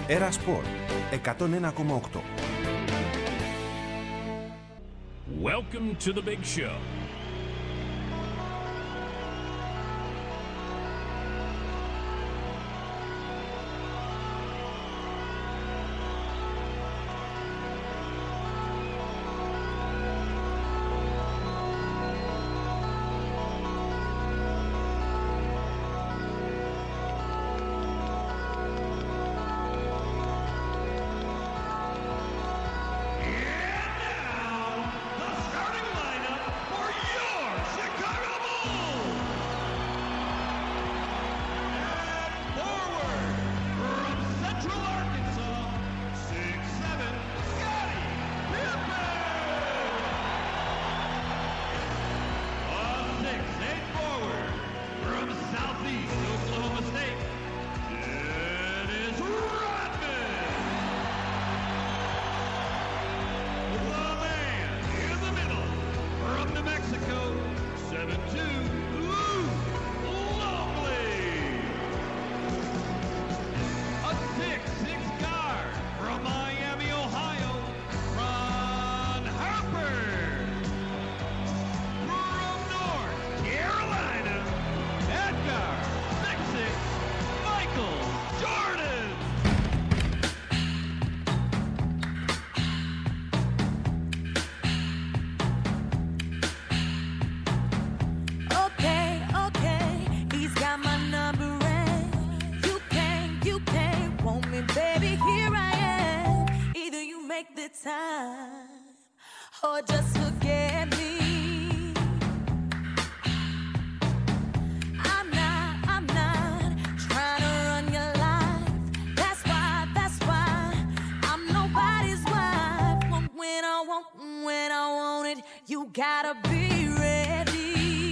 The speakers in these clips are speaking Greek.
Era Sport 101,8. Welcome to the big show. Or just forget me. I'm not trying to run your life. That's why I'm nobody's wife. When I want it, you gotta be ready.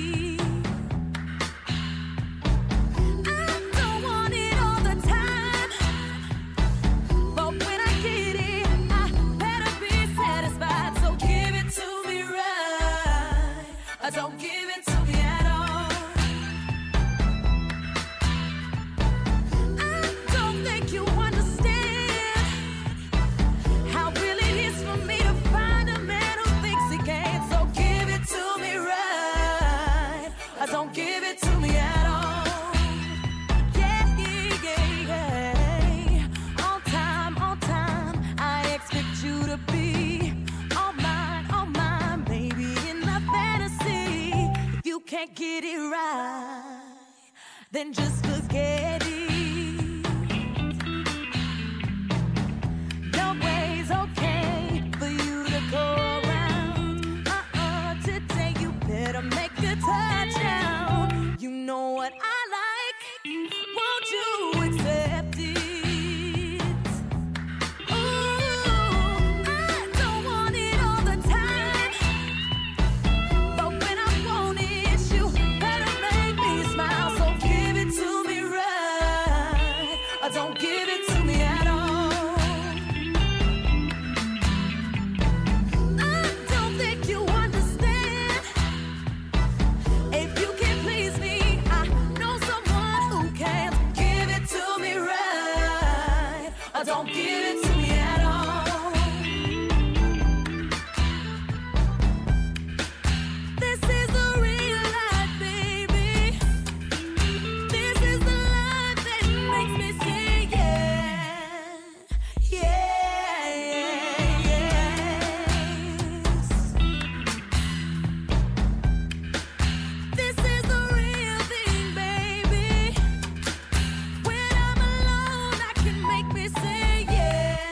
Don't give it to me at all. I don't think you understand how real it is for me to find a man who thinks he can. So give it to me right. Don't give it to me at all. Yeah. On time, I expect you to be all mine, baby, in my fantasy. Can't get it right, then just forget it. No way's okay for you to go around. Today you better make a touchdown. You know what I like, won't you accept it? Don't give it to me at all. I don't think you understand. If you can't please me, I know someone who can. Give it to me right. Don't give it to me at all. This is the real life, baby. This is the life that makes me say. Yeah.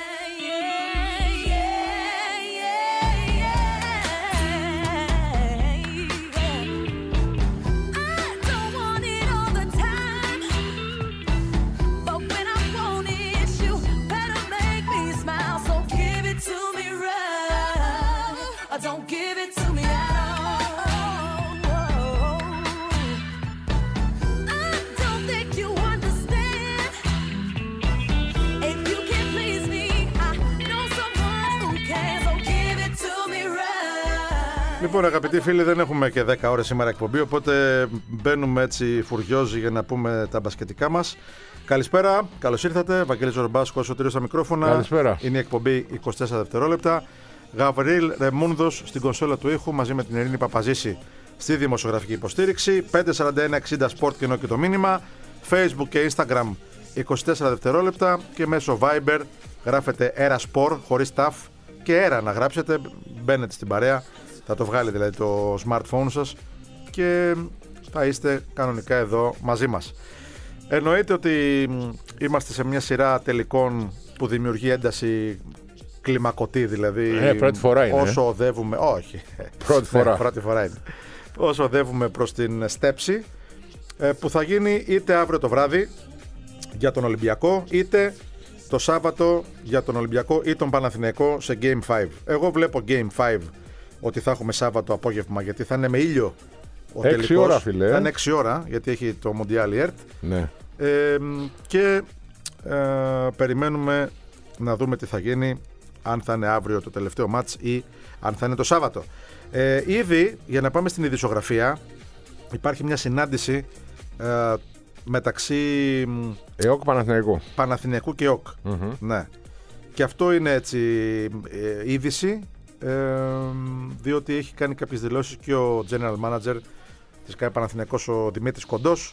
Λοιπόν, αγαπητοί φίλοι, δεν έχουμε και 10 ώρες σήμερα εκπομπή, οπότε μπαίνουμε έτσι φουριόζοι για να πούμε τα μπασκετικά μας. Καλησπέρα, καλώς ήρθατε. Βαγγέλης Ζορμπάσκος, Σωτήριος στα μικρόφωνα. Καλησπέρα. Είναι η εκπομπή 24 δευτερόλεπτα. Γαβρίλ Ρεμούνδος στην κονσόλα του ήχου, μαζί με την Ειρήνη Παπαζήση στη δημοσιογραφική υποστήριξη. 54160 Sport και ενώ και το μήνυμα. Facebook και Instagram 24 δευτερόλεπτα και μέσω Viber γράφετε Era Sport χωρίς ταφ και Era να γράψετε. Μπαίνετε στην παρέα, θα το βγάλει δηλαδή το smartphone σας και θα είστε κανονικά εδώ μαζί μας. Εννοείται ότι είμαστε σε μια σειρά τελικών που δημιουργεί ένταση κλιμακωτή, δηλαδή πρώτη φορά είναι. Όσο οδεύουμε, όχι, πρώτη φορά είναι. Όσο οδεύουμε προς την στέψη που θα γίνει είτε αύριο το βράδυ για τον Ολυμπιακό, είτε το Σάββατο για τον Ολυμπιακό ή τον Παναθηναϊκό σε Game 5. Εγώ βλέπω Game 5 ότι θα έχουμε Σάββατο απόγευμα, γιατί θα είναι με ήλιο ο 6 τελικός. ώρα, φίλε. Θα είναι 6 ώρα, γιατί έχει το Mondial ERT. Ναι. Και περιμένουμε να δούμε τι θα γίνει, αν θα είναι αύριο το τελευταίο μάτς ή αν θα είναι το Σάββατο. Ήδη, για να πάμε στην ειδησιογραφία, υπάρχει μια συνάντηση μεταξύ ΕΟΚ Παναθηναϊκού και ΕΟΚ. Ναι. Και αυτό είναι έτσι είδηση, διότι έχει κάνει κάποιες δηλώσεις και ο General Manager της ΚΑΕ Παναθηναϊκός, ο Δημήτρης Κοντός.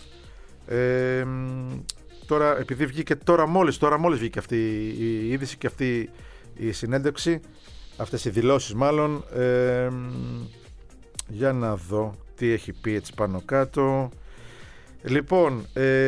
Τώρα, επειδή βγήκε τώρα μόλις βγήκε αυτή η είδηση και αυτή η συνέντευξη, αυτές οι δηλώσεις μάλλον, για να δω τι έχει πει έτσι πάνω κάτω. Λοιπόν,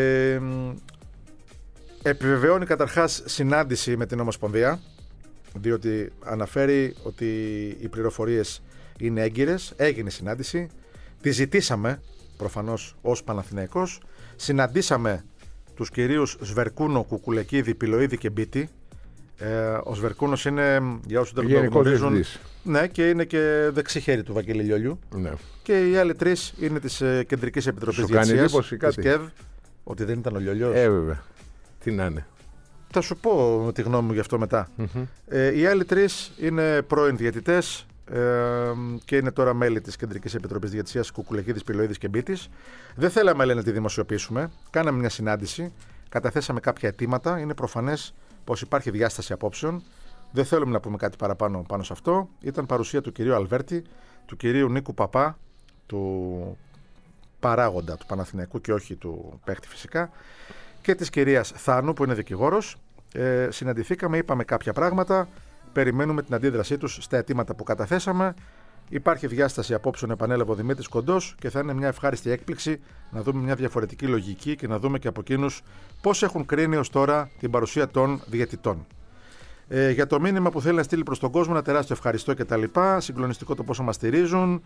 επιβεβαιώνει καταρχάς συνάντηση με την Ομοσπονδία, διότι αναφέρει ότι οι πληροφορίες είναι έγκυρες. Έγινε συνάντηση, τη ζητήσαμε προφανώς ως Παναθηναϊκός, συναντήσαμε τους κυρίους Σβερκούνο, Κουκουλεκίδη, Πιλοίδη και Μπίτη. Ο Σβερκούνος είναι, για όσους δεν το γνωρίζουν, ναι, και είναι και δεξί χέρι του Βαγγέλη Λιόλιου. Ναι. Και οι άλλοι τρεις είναι της Κεντρικής Επιτροπής Διετησίας, της ΚΕΔ. Ότι δεν ήταν ο Λιόλιος. Βέβαια. Τι να είναι. Θα σου πω τη γνώμη μου γι' αυτό μετά. Οι άλλοι τρεις είναι πρώην διαιτητές και είναι τώρα μέλη της Κεντρικής Επιτροπής Διετησίας, Κουκουλεκίδης, Πιλοίδης και Μπίτης. Δεν θέλαμε, λένε, να τη δημοσιοποιήσουμε. Κάναμε μια συνάντηση, καταθέσαμε κάποια αιτήματα. Είναι προφανές πως υπάρχει διάσταση απόψεων. Δεν θέλουμε να πούμε κάτι παραπάνω πάνω σε αυτό. Ήταν παρουσία του κυρίου Αλβέρτη, του κυρίου Νίκου Παπά, του παράγοντα του Παναθηναϊκού και όχι του παίχτη φυσικά, και της κυρίας Θάνου που είναι δικηγόρος. Συναντηθήκαμε, είπαμε κάποια πράγματα. Περιμένουμε την αντίδρασή τους στα αιτήματα που καταθέσαμε. Υπάρχει διάσταση απόψεων, επανέλαβε ο Δημήτρης Κοντός, και θα είναι μια ευχάριστη έκπληξη να δούμε μια διαφορετική λογική και να δούμε και από εκείνους πώς έχουν κρίνει ως τώρα την παρουσία των διαιτητών. Για το μήνυμα που θέλει να στείλει προς τον κόσμο, ένα τεράστιο ευχαριστώ και τα λοιπά. Συγκλονιστικό το πόσο μας στηρίζουν.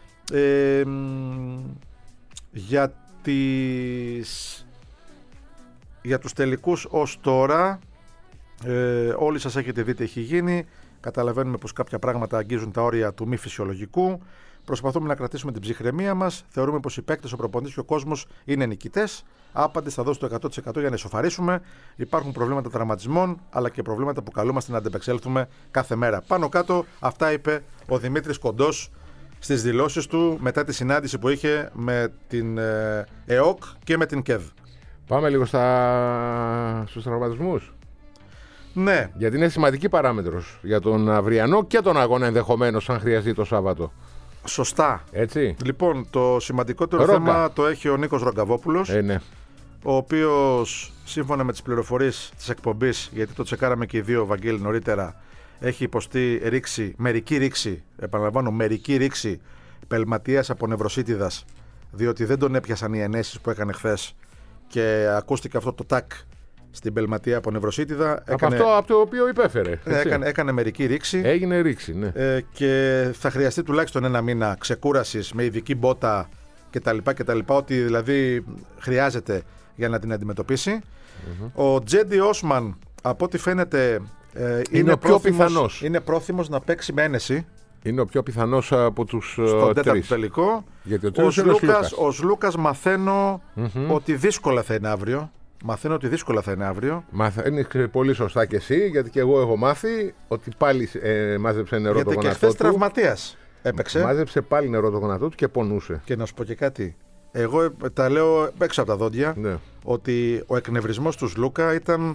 Για τους τελικούς ως τώρα, όλοι σας έχετε δει τι έχει γίνει. Καταλαβαίνουμε πως κάποια πράγματα αγγίζουν τα όρια του μη φυσιολογικού. Προσπαθούμε να κρατήσουμε την ψυχραιμία μας. Θεωρούμε πως οι παίκτες, ο προπονητής και ο κόσμος είναι νικητές. Άπαντες θα δώσουν το 100% για να ισοφαρίσουμε. Υπάρχουν προβλήματα τραυματισμών, αλλά και προβλήματα που καλούμαστε να αντεπεξέλθουμε κάθε μέρα. Πάνω κάτω, αυτά είπε ο Δημήτρης Κοντός στις δηλώσεις του μετά τη συνάντηση που είχε με την ΕΟΚ και με την ΚΕΔ. Πάμε λίγο στους τραυματισμούς. Ναι. Γιατί είναι σημαντική παράμετρος για τον αυριανό και τον αγώνα ενδεχομένως, αν χρειαστεί, το Σάββατο. Σωστά. Έτσι. Λοιπόν, το σημαντικότερο θέμα το έχει ο Νίκος Ρογκαβόπουλος, ναι. ο οποίος, σύμφωνα με τις πληροφορίες της εκπομπής, γιατί το τσεκάραμε και οι δύο, Βαγγέλη, νωρίτερα, έχει υποστεί μερική ρήξη πελματίας από νευροσίτιδας, διότι δεν τον έπιασαν οι ενέσεις που έκανε χθες και ακούστηκε αυτό το τάκ στην πελματεία από νευροσίτιδα. Από το οποίο υπέφερε. Έκανε μερική ρήξη. Έγινε ρήξη, ναι. Και θα χρειαστεί τουλάχιστον ένα μήνα ξεκούρασης με ειδική μπότα κτλ. Ό,τι δηλαδή χρειάζεται για να την αντιμετωπίσει. Ο Τζέντι Όσμαν, από ό,τι φαίνεται, είναι πρόθυμος να παίξει με ένεση. Είναι ο πιο πιθανός από τους στον τέταρτο τρεις. τελικό. Γιατί ο Σλούκας μαθαίνω ότι δύσκολα θα είναι αύριο. Μαθαίνεις πολύ σωστά και εσύ, γιατί και εγώ έχω μάθει ότι πάλι μάζεψε νερό το γονατό του. Γιατί και χθες τραυματίας. έπαιξε. Μάζεψε πάλι νερό το γόνατό του και πονούσε. Και να σου πω και κάτι. Εγώ τα λέω έξω από τα δόντια, Ναι. ότι ο εκνευρισμός του Λούκα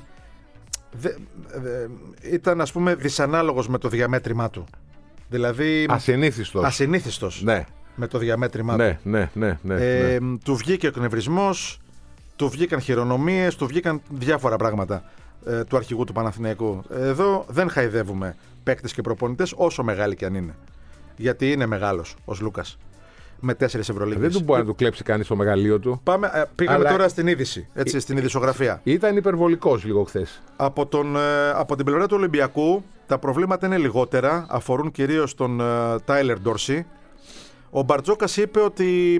ήταν ας πούμε δυσανάλογος με το διαμέτρημά του. Δηλαδή ασυνήθιστος Ναι. με το διαμέτρημά του. Ναι. Του βγήκε ο εκνευρισμός, του βγήκαν χειρονομίες, του βγήκαν διάφορα πράγματα του αρχηγού του Παναθηναϊκού. Εδώ δεν χαϊδεύουμε παίκτες και προπονητές όσο μεγάλοι και αν είναι. Γιατί είναι μεγάλος ο Λούκας. Με 4 Ευρωλίγκες. Δεν του μπορεί να του κλέψει κανείς το μεγαλείο του. Πήγαμε τώρα στην είδηση, στην ειδησιογραφία. Ήταν υπερβολικός λίγο χθες. Από την πλευρά του Ολυμπιακού τα προβλήματα είναι λιγότερα, αφορούν κυρίως τον Τάιλερ Ντόρσι. Ο Μπαρτζόκας είπε ότι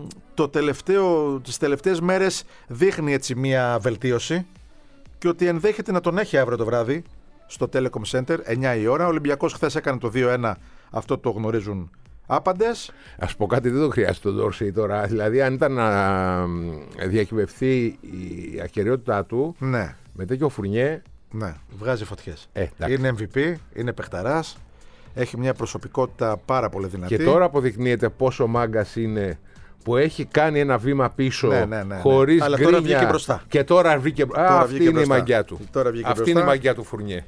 τις τελευταίες μέρες δείχνει έτσι μία βελτίωση και ότι ενδέχεται να τον έχει αύριο το βράδυ στο Telecom Center, 9 η ώρα. Ο Ολυμπιακός χθες έκανε το 2-1, αυτό το γνωρίζουν άπαντες. Ας πω κάτι, δεν το χρειάζεται τον Ντόρσι τώρα. Δηλαδή, αν ήταν να διακυβευτεί η ακεραιότητά του, ναι, με τέτοιο Φουρνιέ. Ναι, βγάζει φωτιές. Εντάξει. Είναι MVP, είναι παιχταράς, έχει μια προσωπικότητα πάρα πολύ δυνατή. Και τώρα αποδεικνύεται πόσο μάγκας είναι που έχει κάνει ένα βήμα πίσω ναι. χωρίς Αλλά γκρίνια. τώρα βγήκε μπροστά. Και τώρα βγήκε μπροστά. Αυτή είναι η μαγιά του. Αυτή είναι η μαγιά του Φουρνιέ.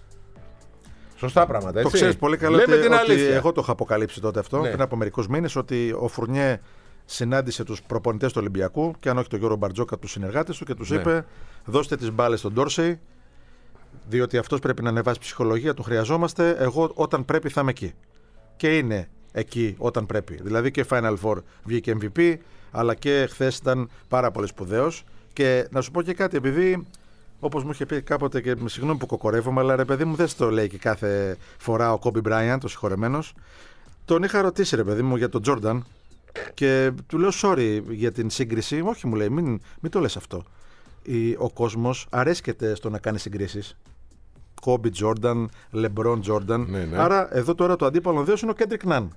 Σωστά πράγματα, έτσι. Το ξέρεις πολύ καλά ότι εγώ το είχα αποκαλύψει τότε αυτό, πριν από μερικούς μήνες, ότι ο Φουρνιέ συνάντησε τους προπονητές του Ολυμπιακού και αν όχι τον Γιώργο Μπαρτζόκα, τους συνεργάτες του και τους είπε: δώστε τις μπάλες στον Ντόρσεϊ, διότι αυτός πρέπει να ανεβάσει ψυχολογία, τον χρειαζόμαστε. Εγώ όταν πρέπει θα είμαι εκεί. Και είναι εκεί όταν πρέπει. Δηλαδή και Final Four βγήκε MVP, αλλά και χθες ήταν πάρα πολύ σπουδαίος. Και να σου πω και κάτι, επειδή όπως μου είχε πει κάποτε, και με συγγνώμη που κοκορεύομαι, αλλά ρε παιδί μου δεν στο λέει και κάθε φορά ο Κόμπι Μπράιαντ, ο συγχωρεμένος. Τον είχα ρωτήσει ρε παιδί μου για τον Τζόρνταν και του λέω sorry για την σύγκριση. Όχι, μου λέει, μην το λες αυτό. Ο κόσμος αρέσκεται στο να κάνει συγκρίσεις. Κόμπι Τζόρνταν, Λεμπρόν Τζόρνταν. Ναι. Άρα εδώ τώρα το αντίπαλο δέος είναι ο Κέντρικ Ναν.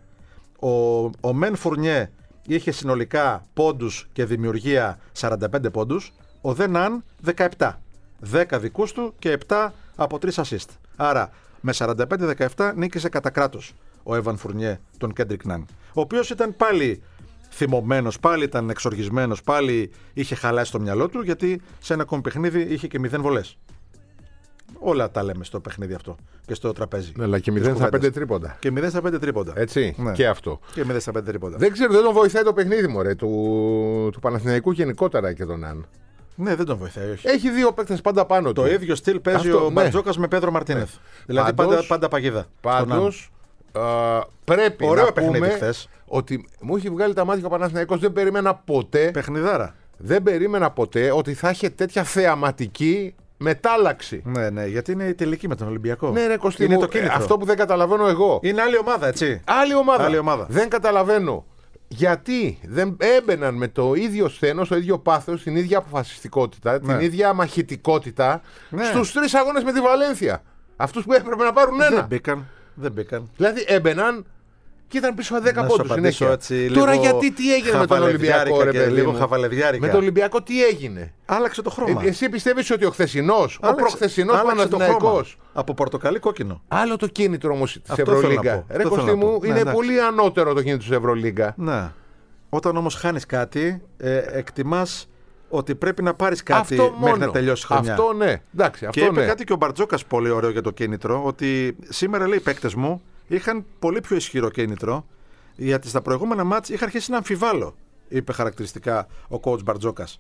Ο Μεν Φουρνιέ είχε συνολικά πόντους και δημιουργία 45 πόντους. Ο Δε Ναν 17. 10 δικούς του και 7 από 3 assist. Άρα με 45-17 νίκησε κατά κράτος ο Έβαν Φουρνιέ τον Κέντρικ Ναν. Ο οποίος ήταν πάλι θυμωμένος, πάλι ήταν εξοργισμένος, πάλι είχε χαλάσει το μυαλό του, γιατί σε ένα ακόμη παιχνίδι είχε και 0 βολές. Όλα τα λέμε στο παιχνίδι αυτό και στο τραπέζι. Ναι, αλλά και 0 στα 5 τρίποντα. Και 0 στα 5 τρίποντα. Έτσι, ναι. Και αυτό. Και 0 στα 5 τρίποντα. Δεν ξέρω, δεν τον βοηθάει το παιχνίδι μωρέ, του Παναθηναϊκού γενικότερα και τον Ναν. Ναι, δεν τον βοηθάει, όχι. Έχει δύο παίκτες πάντα πάνω του. Το ίδιο στυλ παίζει ο Μπαρτζόκας με Πέδρο Μαρτίνεθ. Δηλαδή πάντα παγίδα. Πάντως πρέπει ωραίο να πούμε χθες. ότι μου έχει βγάλει τα μάτια ο Παναθηναϊκός. Δεν περίμενα ποτέ. Παιχνιδάρα. Δεν περίμενα ποτέ ότι θα είχε τέτοια θεαματική μετάλλαξη. Ναι, γιατί είναι η τελική με τον Ολυμπιακό. Ναι, ρε Κωστή είναι μου, το κίνητρο. αυτό που δεν καταλαβαίνω εγώ. Είναι άλλη ομάδα, έτσι. Άλλη ομάδα. Δεν καταλαβαίνω. Γιατί δεν έμπαιναν με το ίδιο σθένος, το ίδιο πάθος, την ίδια αποφασιστικότητα, την ίδια μαχητικότητα στους 3 αγώνες με τη Βαλένθια. Αυτούς που έπρεπε να πάρουν ένα. Δεν μπήκαν. Δηλαδή έμπαιναν και ήταν πίσω 10 πόντους συνέχεια. Έτσι, τώρα γιατί τι έγινε με τον Ολυμπιακό, ρε παιδί λίγο μου. χαβαλεδιάρικα. Με τον Ολυμπιακό τι έγινε. Άλλαξε το χρώμα. Εσύ πιστεύεις ότι ο χθεσινός, ο προχθεσινός Παναθηναϊκός. Από πορτοκαλί κόκκινο. Άλλο το κίνητρο όμως της Ευρωλίγκα. Ρε Κωστή μου, είναι πολύ ανώτερο το κίνητρο της Ευρωλίγκα. Ναι. Όταν όμως χάνεις κάτι, εκτιμάς ότι πρέπει να πάρεις κάτι μέχρι να τελειώσει η χρονιά. Αυτό ναι. Εντάξει, αυτό και είπε ναι. κάτι και ο Μπαρτζόκας πολύ ωραίο για το κίνητρο, ότι σήμερα λέει οι παίκτες μου είχαν πολύ πιο ισχυρό κίνητρο, γιατί στα προηγούμενα μάτς είχα αρχίσει να αμφιβάλλω, είπε χαρακτηριστικά ο coach Μπαρτζόκας.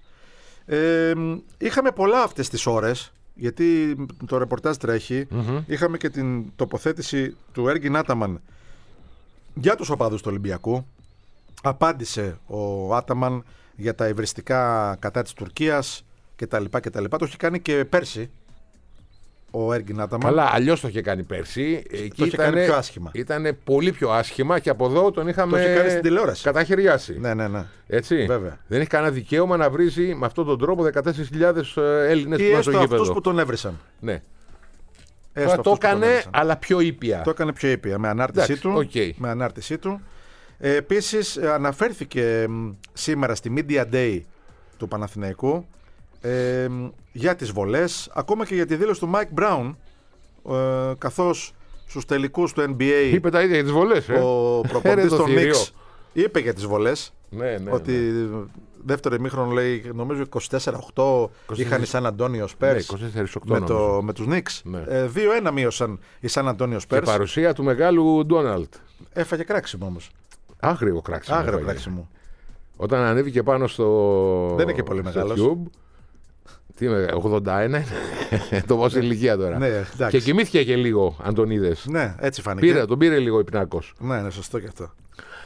Είχαμε πολλά αυτές τις ώρες, γιατί το ρεπορτάζ τρέχει. Είχαμε και την τοποθέτηση του Έργιν Άταμαν για τους οπαδούς του Ολυμπιακού. Απάντησε ο Άταμαν για τα υβριστικά κατά της Τουρκίας κτλ. Το είχε κάνει και πέρσι ο Έργιν Άταμαν. Καλά, αλλιώς το είχε κάνει πέρσι. Το είχε κάνει πιο άσχημα. Ήταν πολύ πιο άσχημα και από εδώ τον είχαμε. Το είχε κάνει στην τηλεόραση. Καταχαιριάσει. Ναι. Έτσι. Βέβαια. Δεν έχει κανένα δικαίωμα να βρίζει με αυτόν τον τρόπο 14.000 Έλληνες που είναι στο γήπεδο. αυτούς που τον έβρισαν. Ναι. Το έκανε, αλλά πιο ήπια. Το έκανε πιο ήπια με ανάρτησή του. Okay. Με ανάρτησή του. Επίσης αναφέρθηκε σήμερα στη Media Day του Παναθηναϊκού για τις βολές, ακόμα και για τη δήλωση του Mike Brown, καθώς στους τελικούς του NBA. Είπε τα ίδια για τις βολές. Ο προπονητής το των θηρίο. Knicks είπε για τις βολές. Ναι. Ότι δεύτερο ημίχρονο λέει, νομίζω 24-8 είχαν οι Σαν Αντώνιο Σπέρς με τους Knicks. Ναι. 2-1 μείωσαν οι Σαν Αντώνιο Και Σπέρς. παρουσία του μεγάλου Ντόναλτ. Έφαγε κράξιμο όμως. Άγριο κράξιμο. Άγριο έφαγε. κράξιμο. Όταν ανέβηκε πάνω στο. Δεν είναι και πολύ μεγάλος. Cube, τι είμαι, 81 είναι. Το πόση ηλικία τώρα. Ναι, εντάξει. Και κοιμήθηκε και λίγο, αν τον είδες. Ναι, έτσι φάνηκε. Τον πήρε λίγο υπνάκος. Ναι, είναι σωστό και αυτό.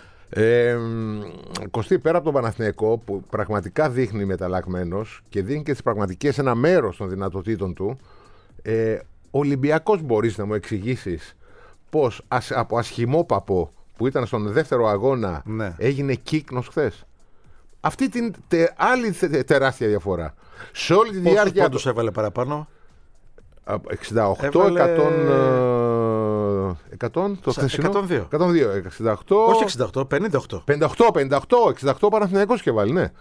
Κωστή, πέρα από τον Παναθηναϊκό που πραγματικά δείχνει μεταλλαγμένος και δίνει και τις πραγματικές ένα μέρος των δυνατοτήτων του, ο Ολυμπιακός μπορείς να μου εξηγήσεις πως από ασχημόπαπο που ήταν στον δεύτερο αγώνα έγινε κύκνος χθες. Αυτή την άλλη τεράστια διαφορά. Σε όλη τη διάρκεια. Πόσους έβαλε παραπάνω? 68, 100 το χθεσινό. 102. 68. Όχι 68, 58. 68 Παναθηναϊκός και βάλει, ναι.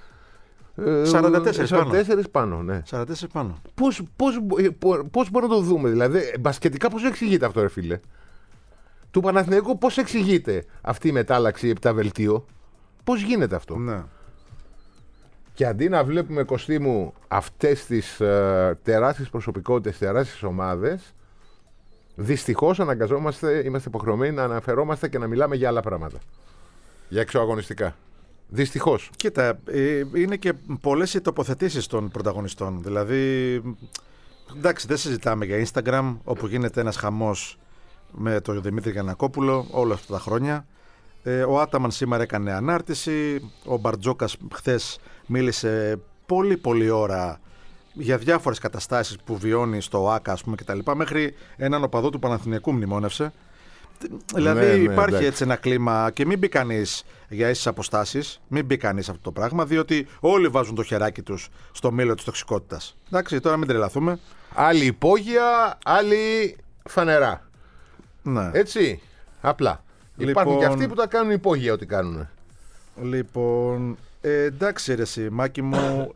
44 πάνω, ναι. 44 πάνω. Πώς μπορούμε να το δούμε, δηλαδή, μπασκετικά πώς εξηγείται αυτό, ρε φίλε? Του Παναθηναϊκού πώς εξηγείται αυτή η μετάλλαξη, η επταβελτίο? Πώς γίνεται αυτό? Ναι. Και αντί να βλέπουμε, Κωστή μου, αυτές τις τεράστιες προσωπικότητες, τεράστιες ομάδες, δυστυχώς είμαστε υποχρεωμένοι να αναφερόμαστε και να μιλάμε για άλλα πράγματα. Για εξωαγωνιστικά. Δυστυχώς. Κοίτα, είναι και πολλές οι τοποθετήσεις των πρωταγωνιστών. Δηλαδή, εντάξει, δεν συζητάμε για Instagram, όπου γίνεται ένας χαμός με τον Δημήτρη Γιαννακόπουλο όλα αυτά τα χρόνια. Ο Άταμαν σήμερα έκανε ανάρτηση. Ο Μπαρτζόκας χθες μίλησε πολύ ώρα για διάφορες καταστάσεις που βιώνει στο ΆΚΑ, ας πούμε, κτλ. Μέχρι έναν οπαδό του Παναθηναϊκού μνημόνευσε. Δηλαδή υπάρχει έτσι ένα κλίμα και μην μπει κανείς για ίσες αποστάσεις, μην μπει κανείς αυτό το πράγμα, διότι όλοι βάζουν το χεράκι τους στο μήλο της τοξικότητας. Εντάξει, τώρα μην τρελαθούμε. Άλλοι υπόγεια, άλλοι φανερά. Ναι. Έτσι, απλά. Υπάρχουν και αυτοί που τα κάνουν υπόγεια ό,τι κάνουν. Λοιπόν, εντάξει ρε εσύ, Μάκη μου,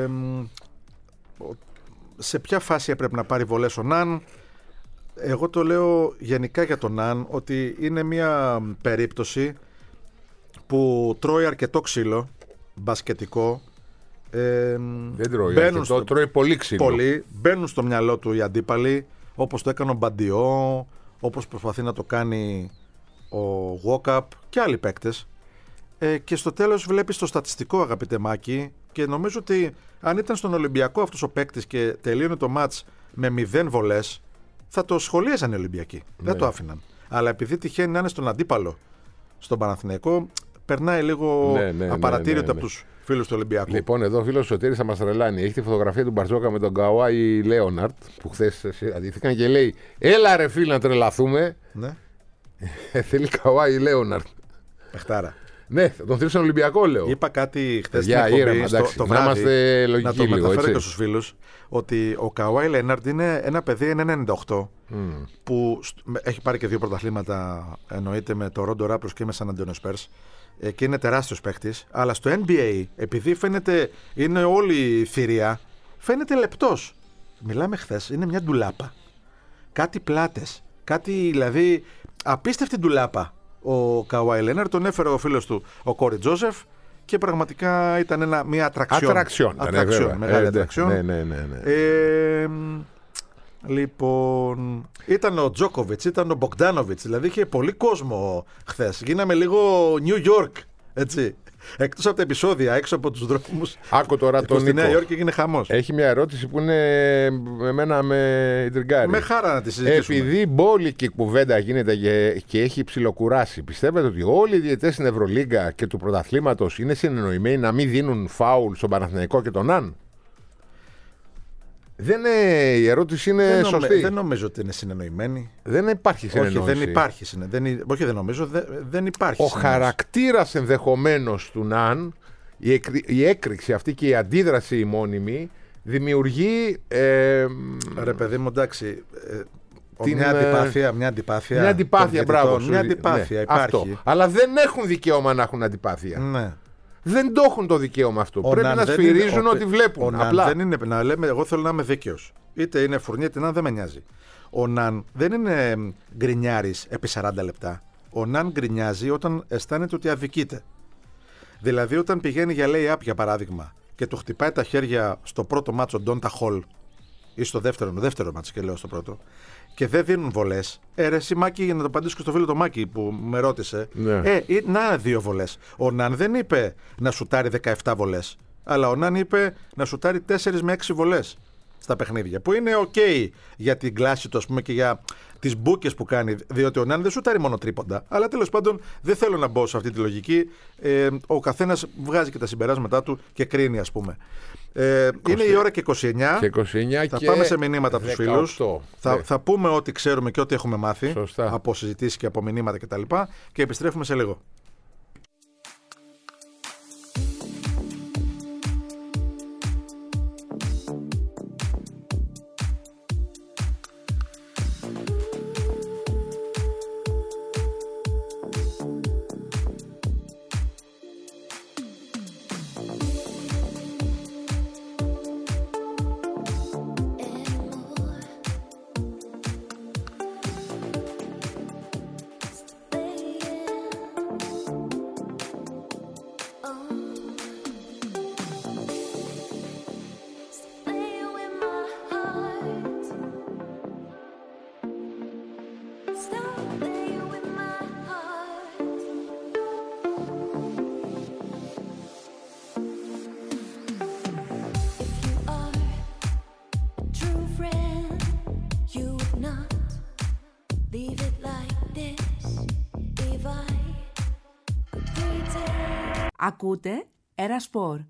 σε ποια φάση έπρεπε να πάρει βολές ο Ναν? Εγώ το λέω γενικά για τον Ναν, ότι είναι μια περίπτωση που τρώει αρκετό ξύλο, μπασκετικό. Δεν τρώει αρκετό, τρώει πολύ ξύλο. Μπαίνουν στο μυαλό του οι αντίπαλοι, όπως το έκανε ο Μπαντιό, όπως προσπαθεί να το κάνει ο Γουόκαπ και άλλοι παίκτες. Και στο τέλος βλέπεις το στατιστικό, αγαπητέ Μάκη, και νομίζω ότι αν ήταν στον Ολυμπιακό αυτός ο παίκτης και τελείωνε το μάτς με 0 βολές, θα το σχολίαζαν οι Ολυμπιακοί. Ναι. Δεν το άφηναν. Αλλά επειδή τυχαίνει να είναι στον αντίπαλο, στον Παναθηναϊκό, περνάει λίγο απαρατήρητα από τους φίλους του Ολυμπιακού. Λοιπόν, εδώ ο φίλος Σωτήρης θα μας τρελάνει. Έχει τη φωτογραφία του Μπαρτζόκα με τον Καουάι Λέοναρτ, που χθες αντιθήκαν και λέει: έλα ρε φίλε να τρελαθούμε. Ναι. Θέλει Καουάι Λέοναρτ. Παιχτάρα. Ναι, τον θέλει στον Ολυμπιακό, λέω. Είπα κάτι χθες στην εκπομπή το βράδυ, είμαστε λογικοί, να το λίγο, μεταφέρω έτσι. και στους φίλους, ότι ο Καουάι Λέοναρτ είναι ένα παιδί 1,98 που έχει πάρει και 2 πρωταθλήματα, εννοείται, με το Ρόντο Ράπτορς και με Σαν Αντώνιο Σπέρς, και είναι τεράστιος παίκτης, αλλά στο NBA, επειδή φαίνεται είναι όλη η θηρία, φαίνεται λεπτός. Μιλάμε χθες, είναι μια ντουλάπα. Κάτι πλάτες, κάτι δηλαδή απίστευτη ντουλάπα. Ο Καουάι Λέοναρτ, τον έφερε ο φίλος του ο Κόρι Τζόσεφ και πραγματικά ήταν μια ατραξιόν. Μεγάλη ατραξιόν. Ναι. Λοιπόν, ήταν ο Τζόκοβιτς, ήταν ο Μπογκντάνοβιτς, δηλαδή είχε πολύ κόσμο χθες. Γίναμε λίγο New York, έτσι. Εκτός από τα επεισόδια, έξω από τους δρόμους. Άκου τώρα τον Στη Νίκο. Νέα Υόρκη έγινε χαμός. Έχει μια ερώτηση που είναι εμένα με ιντριγκάρει. Με χαρά να τη συζητήσουμε. Επειδή μπόλικη κουβέντα γίνεται και έχει ψιλοκουράσει, πιστεύετε ότι όλοι οι διαιτητές στην Ευρωλίγκα και του πρωταθλήματος είναι συνεννοημένοι να μην δίνουν φάουλ στον Παναθηναϊκό και τον Αν? Η ερώτηση είναι σωστή. Δεν νομίζω ότι είναι συνεννοημένοι. Δεν υπάρχει συνεννόηση. Όχι, δεν υπάρχει συνεννόηση. Όχι, δεν νομίζω. Δεν υπάρχει. Ο χαρακτήρας ενδεχομένως του Ναν, η έκρηξη αυτή και η αντίδραση η μόνιμη δημιουργεί. Ρε παιδί μου, εντάξει. Μια αντιπάθεια. Μια αντιπάθεια, μπράβο. Μια αντιπάθεια υπάρχει. Αυτό. Αλλά δεν έχουν δικαίωμα να έχουν αντιπάθεια. Ναι. Δεν το έχουν το δικαίωμα αυτό. Πρέπει να σφυρίζουν ό,τι βλέπουν. Απλά. Δεν είναι, να λέμε, εγώ θέλω να είμαι δίκαιος. Είτε είναι φουρνί, είτε δεν με νοιάζει. Ο Ναν δεν είναι γκρινιάρης επί 40 λεπτά. Ο Ναν γκρινιάζει όταν αισθάνεται ότι αδικείται. Δηλαδή, όταν πηγαίνει για lay-up, για παράδειγμα, και του χτυπάει τα χέρια στο πρώτο μάτσο Ντόντα Χολ ή στο δεύτερο μάτσο, και λέω στο πρώτο, και δεν δίνουν βολές. Ρε εσύ Μάκη, για να το απαντήσω και στο φίλο το Μάκη που με ρώτησε. Ναι. Να 2 βολές. Ο Ναν δεν είπε να σουτάρει 17 βολές. Αλλά ο Ναν είπε να σουτάρει 4 με 6 βολές στα παιχνίδια. Που είναι ok για την κλάση του, ας πούμε, και για τις μπούκες που κάνει. Διότι ο Ναν δεν σουτάρει μόνο τρίποντα. Αλλά τέλος πάντων δεν θέλω να μπω σε αυτή τη λογική. Ο καθένας βγάζει και τα συμπεράσματά του και κρίνει, ας πούμε. Είναι η ώρα και 29. Θα πάμε σε μηνύματα από τους φίλους. Θα πούμε ό,τι ξέρουμε και ό,τι έχουμε μάθει. Σωστά. Από συζητήσεις και από μηνύματα κτλ. Και επιστρέφουμε σε λίγο. Ακούτε Ερασπορ.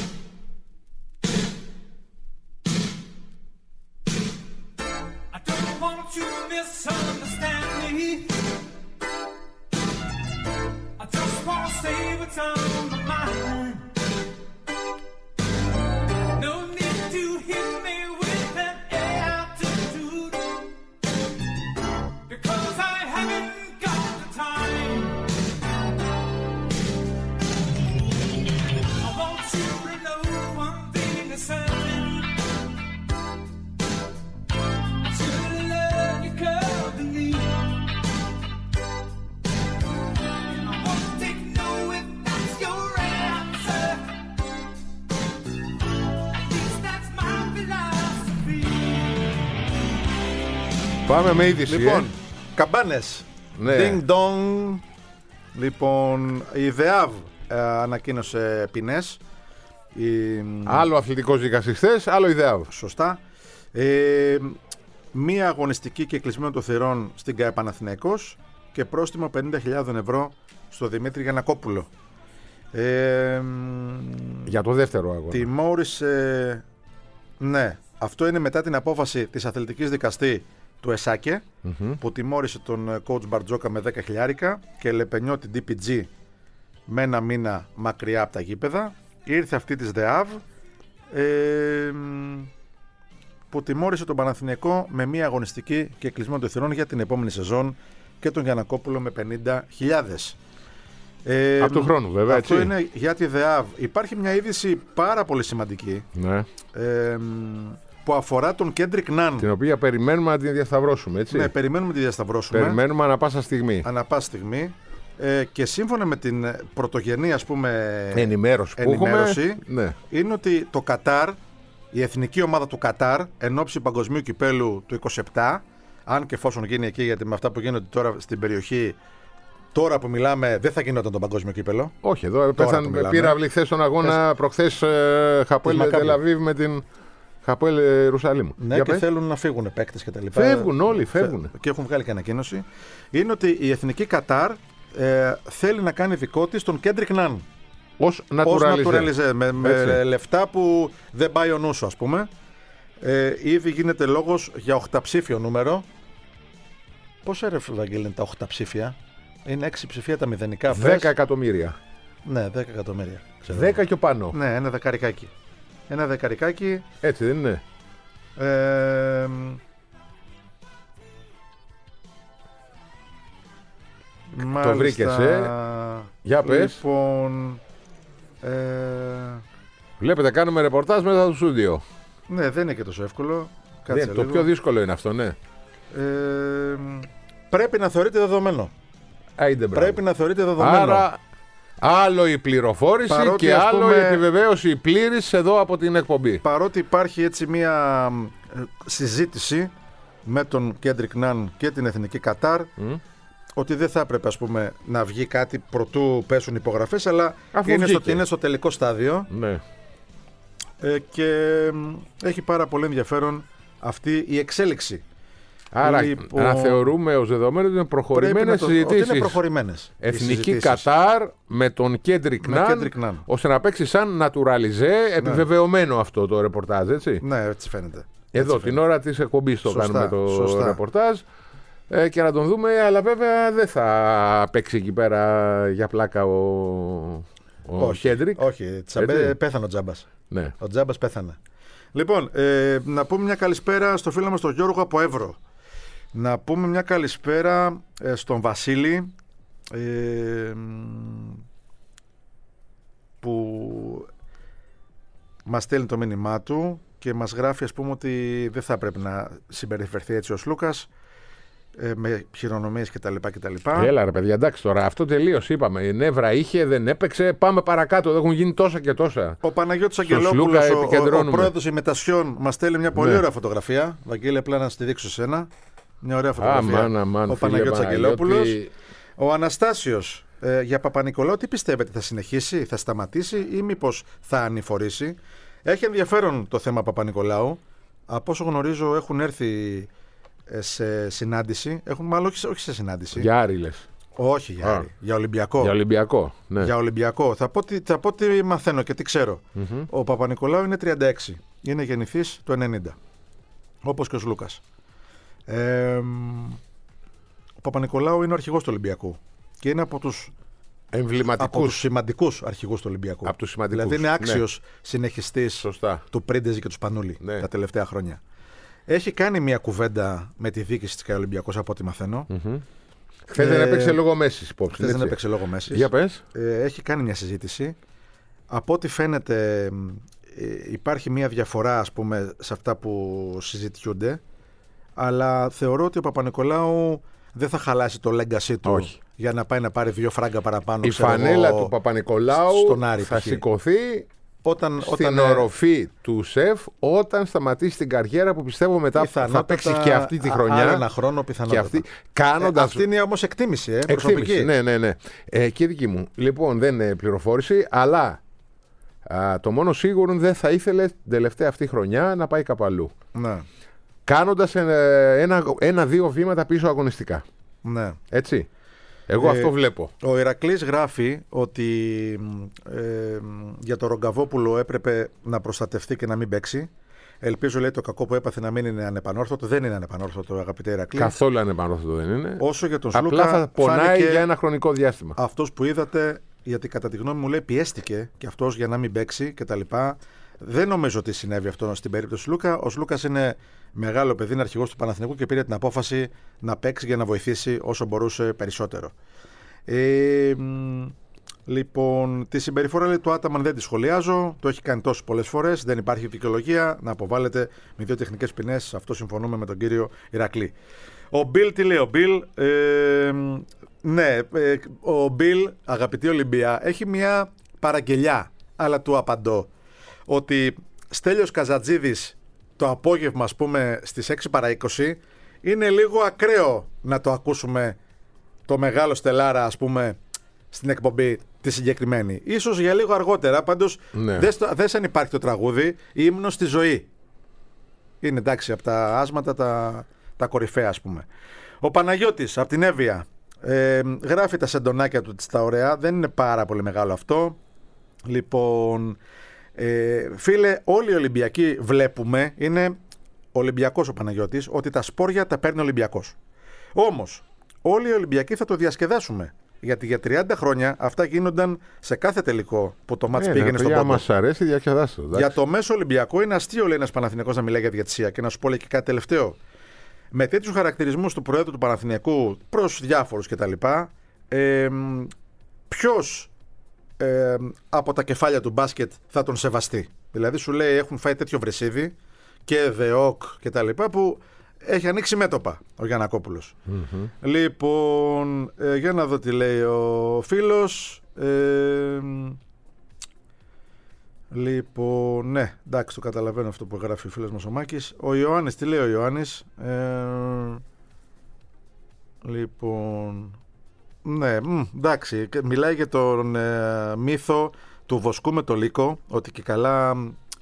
Πάμε με είδηση. Λοιπόν, καμπάνες. Ναι. Ding dong. Λοιπόν, η ΔΕΑΒ ανακοίνωσε ποινές. Άλλο αθλητικός δικαστής χθες, άλλο η ΔΕΑΒ. Σωστά. Μία αγωνιστική και κλεισμένο των θυρών στην ΚΑΕ Παναθηναϊκός και πρόστιμο 50.000 ευρώ στο Δημήτρη Γιαννακόπουλο. Για το δεύτερο αγώνα. Τιμώρησε. Ναι, αυτό είναι μετά την απόφαση της αθλητικής δικαστή του ΕΣΑΚΕ, που τιμώρησε τον coach Μπαρτζόκα με 10 χιλιάρικα και Λεπενιό την DPG με 1 μήνα μακριά από τα γήπεδα. Ήρθε αυτή της ΔΕΑΒ που τιμώρησε τον Παναθηναϊκό με μία αγωνιστική και κλεισμένο των θυρών για την επόμενη σεζόν και τον Γιαννακόπουλο με 50.000. Από του χρόνου, βέβαια. Αυτό έτσι. είναι για τη ΔΕΑΒ. Υπάρχει μια είδηση πάρα πολύ σημαντική, Ναι. που αφορά τον Κέντρικ Ναν. Την οποία περιμένουμε να την διασταυρώσουμε, έτσι. Ναι, περιμένουμε να τη διασταυρώσουμε. Περιμένουμε ανά πάσα στιγμή. Ανά πάσα στιγμή. Και σύμφωνα με την πρωτογενή, ας πούμε, Ενημέρωση που έχουμε, ναι. είναι ότι το Κατάρ, η εθνική ομάδα του Κατάρ, εν ώψη παγκοσμίου κυπέλου του 27, αν και εφόσον γίνει εκεί, γιατί με αυτά που γίνονται τώρα στην περιοχή, τώρα που μιλάμε, δεν θα γινόταν το παγκόσμιο κύπελο. Όχι, εδώ πέθανε πύραυλοι χθες στον αγώνα προχθές Χαποέλ Τελαβίβ με την Χαποέλ Ιερουσαλήμ. Ναι, και θέλουν να φύγουν παίκτες και τα λοιπά. Φεύγουν όλοι, φεύγουν. Και έχουν βγάλει και ανακοίνωση. Είναι ότι η εθνική Κατάρ θέλει να κάνει δικό της τον Κέντρικ Ναν. Ως naturalize. Με λεφτά που δεν πάει ο νους σου, ας πούμε. Ήδη γίνεται λόγος για 8ψήφιο νούμερο. Πόσα ρε Βαγγέλη είναι τα 8 ψήφια? Είναι 6 ψηφία τα μηδενικά. 10 εκατομμύρια. Ναι, 10 εκατομμύρια. 10 και πάνω. Ναι, ένα δεκαρικάκι. Ένα δεκαρικάκι. Έτσι δεν είναι? Μάλιστα, το βρήκες, Για πες. Λοιπόν, βλέπετε, κάνουμε ρεπορτάζ μέσα στο στούντιο. Ναι, δεν είναι και τόσο εύκολο. Ναι, το πιο δύσκολο είναι αυτό, ναι. πρέπει να θεωρείται δεδομένο. Πρέπει να θεωρείται δεδομένο. Άρα, άλλο η πληροφόρηση Παρότι, και άλλο πούμε, η επιβεβαίωση πλήρης εδώ από την εκπομπή. Παρότι υπάρχει έτσι μια συζήτηση με τον Κέντρικ Ναν και την Εθνική Κατάρ, ότι δεν θα έπρεπε, ας πούμε, να βγει κάτι προτού πέσουν υπογραφές, αλλά είναι στο τελικό στάδιο. Ναι. Και έχει πάρα πολύ ενδιαφέρον αυτή η εξέλιξη. Άρα, Λοιπόν, να θεωρούμε ως δεδομένο ότι είναι προχωρημένες συζητήσεις. Ότι είναι προχωρημένες. Εθνική Κατάρ με τον Κέντρικ Ναν, ώστε να παίξει σαν naturalisé, επιβεβαιωμένο αυτό το ρεπορτάζ, έτσι. Ναι, έτσι φαίνεται. Εδώ την ώρα της εκπομπής το κάνουμε το ρεπορτάζ και να τον δούμε, αλλά βέβαια δεν θα παίξει εκεί πέρα για πλάκα ο Κέντρικ. Όχι, πέθανε ο Τζάμπας. Ναι. Ο Τζάμπας πέθανε. Λοιπόν, να πούμε μια καλησπέρα στο φίλο μας τον Γιώργο από Εύρο. Να πούμε μια καλησπέρα στον Βασίλη, που μας στέλνει το μήνυμά του και μας γράφει, ας πούμε, ότι δεν θα πρέπει να συμπεριφερθεί έτσι ο Λούκας, με χειρονομίες κτλ. Έλα ρε παιδιά, εντάξει τώρα, αυτό τελείωσε, είπαμε. Η νεύρα είχε, δεν έπαιξε, πάμε παρακάτω, δεν έχουν γίνει τόσα και τόσα. Ο Παναγιώτης Αγγελόπουλος, ο πρόεδρος ημετασιών, μας στέλνει μια πολύ ωραία φωτογραφία. Βαγγέλη, απλά να στη δείξω σένα. Μια ωραία φωτογραφία. Ο Παναγιώτης Αγγελόπουλος. Ο Αναστάσιος, για Παπα-Νικολάου, τι πιστεύετε, θα συνεχίσει, θα σταματήσει ή μήπως θα ανηφορήσει? Έχει ενδιαφέρον το θέμα Παπα-Νικολάου. Από όσο γνωρίζω, έχουν έρθει σε συνάντηση. Μάλλον όχι σε συνάντηση. Για Άρη λες? Όχι για Άρη. Για Ολυμπιακό. Για Ολυμπιακό, ναι. Για Ολυμπιακό. Θα πω τι μαθαίνω και τι ξέρω. Ο Παπα-Νικολάου είναι 36. Είναι γεννηθής το 90. Όπως και ο Λούκας. Ο Παπα-Νικολάου είναι ο αρχηγός του Ολυμπιακού. Και είναι από τους σημαντικούς αρχηγούς του Ολυμπιακού. Από τους σημαντικούς. Δηλαδή είναι άξιος συνεχιστής του Πρίντεζη και του Σπανούλη τα τελευταία χρόνια. Έχει κάνει μια κουβέντα με τη διοίκηση της Ολυμπιακός, από ό,τι μαθαίνω. Χθες δεν έπαιξε λόγω Μέσης υπόψη. Χθες δεν έπαιξε λόγω Μέσης. Για πες. Έχει κάνει μια συζήτηση. Από ό,τι φαίνεται υπάρχει μια διαφορά, ας πούμε, σε αυτά που συζητιούνται. Αλλά θεωρώ ότι ο Παπα-Νικολάου δεν θα χαλάσει το legacy του για να πάει να πάρει 2 φράγκα παραπάνω. Η φανέλα του Παπα-Νικολάου θα σηκωθεί στην οροφή του σεφ όταν σταματήσει την καριέρα που πιστεύω μετά θα παίξει και αυτή τη χρονιά. Άλλο ένα χρόνο πιθανότατα. Αυτή είναι όμως εκτίμηση, προσωπική. Ναι. Και δική μου. Λοιπόν, δεν είναι πληροφόρηση, αλλά το μόνο σίγουρο δεν θα ήθελε την τελευταία αυτή χρονιά να πάει κάπου αλλού. Ναι. Κάνοντας ένα-δύο βήματα πίσω αγωνιστικά. Ναι. Έτσι. Εγώ αυτό βλέπω. Ο Ηρακλής γράφει ότι για το Ρογκαβόπουλο έπρεπε να προστατευτεί και να μην παίξει. Ελπίζω, λέει, το κακό που έπαθε να μην είναι ανεπανόρθωτο. Δεν είναι ανεπανόρθωτο, αγαπητέ Ηρακλή. Καθόλου ανεπανόρθωτο δεν είναι. Όσο για τον Απλά Σλούκα, θα πονάει για ένα χρονικό διάστημα. Αυτός που είδατε, γιατί κατά τη γνώμη μου, λέει, πιέστηκε και αυτός για να μην παίξει κτλ. Δεν νομίζω ότι συνέβη αυτό στην περίπτωση του Λούκα. Ο Λούκας είναι μεγάλο παιδί, είναι αρχηγός του Παναθηναϊκού και πήρε την απόφαση να παίξει για να βοηθήσει όσο μπορούσε περισσότερο. Λοιπόν, τη συμπεριφορά, λέει, του Άταμαν δεν τη σχολιάζω. Το έχει κάνει τόσες πολλές φορές. Δεν υπάρχει δικαιολογία να αποβάλλεται με 2 τεχνικές ποινές. Αυτό συμφωνούμε με τον κύριο Ηρακλή. Ο Μπιλ, τι λέει ο Μπιλ? Ναι, ο Μπιλ, αγαπητή Ολυμπία, έχει μια παραγγελιά, αλλά του απαντώ ότι Στέλιος Καζατζίδης το απόγευμα, ας πούμε, στις 6 παρά 20 είναι λίγο ακραίο να το ακούσουμε το μεγάλο Στελάρα, ας πούμε, στην εκπομπή τη συγκεκριμένη. Ίσως για λίγο αργότερα, πάντως δες αν υπάρχει το τραγούδι «Ύμνος στη ζωή». Είναι, εντάξει, από τα άσματα τα κορυφαία, ας πούμε. Ο Παναγιώτης από την Εύβοια γράφει τα σεντονάκια του στα ωραία. Δεν είναι πάρα πολύ μεγάλο αυτό. Λοιπόν, φίλε, όλοι οι Ολυμπιακοί βλέπουμε, είναι Ολυμπιακός ο Παναγιώτης, ότι τα σπόρια τα παίρνει ο Ολυμπιακός. Όμως, όλοι οι Ολυμπιακοί θα το διασκεδάσουμε. Γιατί για 30 χρόνια αυτά γίνονταν σε κάθε τελικό που το μάτς πήγαινε στον πόντο. Μας αρέσει, διασκεδάσου. Για το μέσο Ολυμπιακό είναι αστείο, λέει ένας Παναθηναϊκός, να μιλάει για διαιτησία. Και να σου πω, λέει, και κάτι τελευταίο. Με τέτοιους χαρακτηρισμούς του Προέδρου του Παναθηναϊκού προς διάφορους κτλ., ποιος από τα κεφάλια του μπάσκετ θα τον σεβαστεί? Δηλαδή, σου λέει, έχουν φάει τέτοιο βρεσίδι και ΔΕΟΚ κτλ., που έχει ανοίξει μέτωπα ο Γιαννακόπουλος. Λοιπόν, για να δω τι λέει ο φίλος. Λοιπόν, ναι, εντάξει, το καταλαβαίνω αυτό που γράφει ο φίλος μας ο Μάκης. Ο Ιωάννης, τι λέει ο Ιωάννης? Λοιπόν, ναι, εντάξει, μιλάει για τον μύθο του βοσκού με το λύκο, ότι και καλά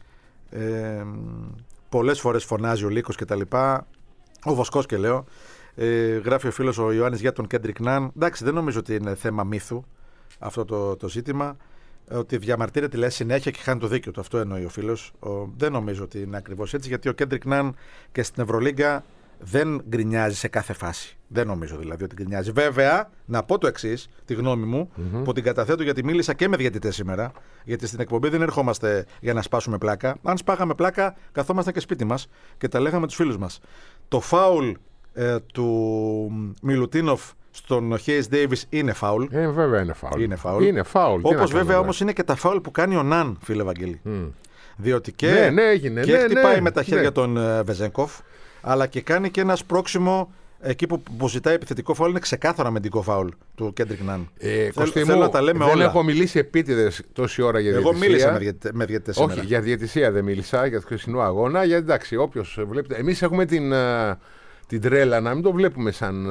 πολλές φορές φωνάζει ο λύκος και τα λοιπά. Ο βοσκός και λέω. Γράφει ο φίλος ο Ιωάννης για τον Κέντρικ Ναν. Εντάξει, δεν νομίζω ότι είναι θέμα μύθου αυτό το ζήτημα. Ότι διαμαρτύρεται, λέει, συνέχεια και χάνει το δίκιο του. Αυτό εννοεί ο φίλος. Δεν νομίζω ότι είναι ακριβώς έτσι, γιατί ο Κέντρικ Ναν και στην Ευρωλίγκα δεν γκρινιάζει σε κάθε φάση. Δεν νομίζω δηλαδή ότι γκρινιάζει. Βέβαια, να πω το εξής, τη γνώμη μου, που την καταθέτω γιατί μίλησα και με διαιτητές σήμερα. Γιατί στην εκπομπή δεν ερχόμαστε για να σπάσουμε πλάκα. Αν σπάγαμε πλάκα, καθόμασταν και σπίτι μας και τα λέγαμε τους φίλους μας. Το φάουλ του Μιλουτίνοφ στον Χέις Ντέιβις είναι φάουλ. Βέβαια είναι φάουλ. Όπως βέβαια όμως είναι και τα φάουλ που κάνει ο Ναν, φίλε Βαγγέλη. Διότι και χτυπάει με τα χέρια τον Βεζένκοφ, αλλά και κάνει και ένα σπρώξιμο εκεί που ζητάει επιθετικό φάουλ. Είναι ξεκάθαρα αμυντικό φάουλ του Κέντρικ Ναν. Θέλω να τα λέμε όλα. Δεν έχω μιλήσει επίτηδες τόση ώρα για διαιτησία. Εγώ μίλησα με διαιτητές σήμερα. Όχι, για διαιτησία δεν μίλησα, για το χθεσινό αγώνα. Γιατί εντάξει, όποιος βλέπετε. Εμείς έχουμε την τρέλα να μην το βλέπουμε σαν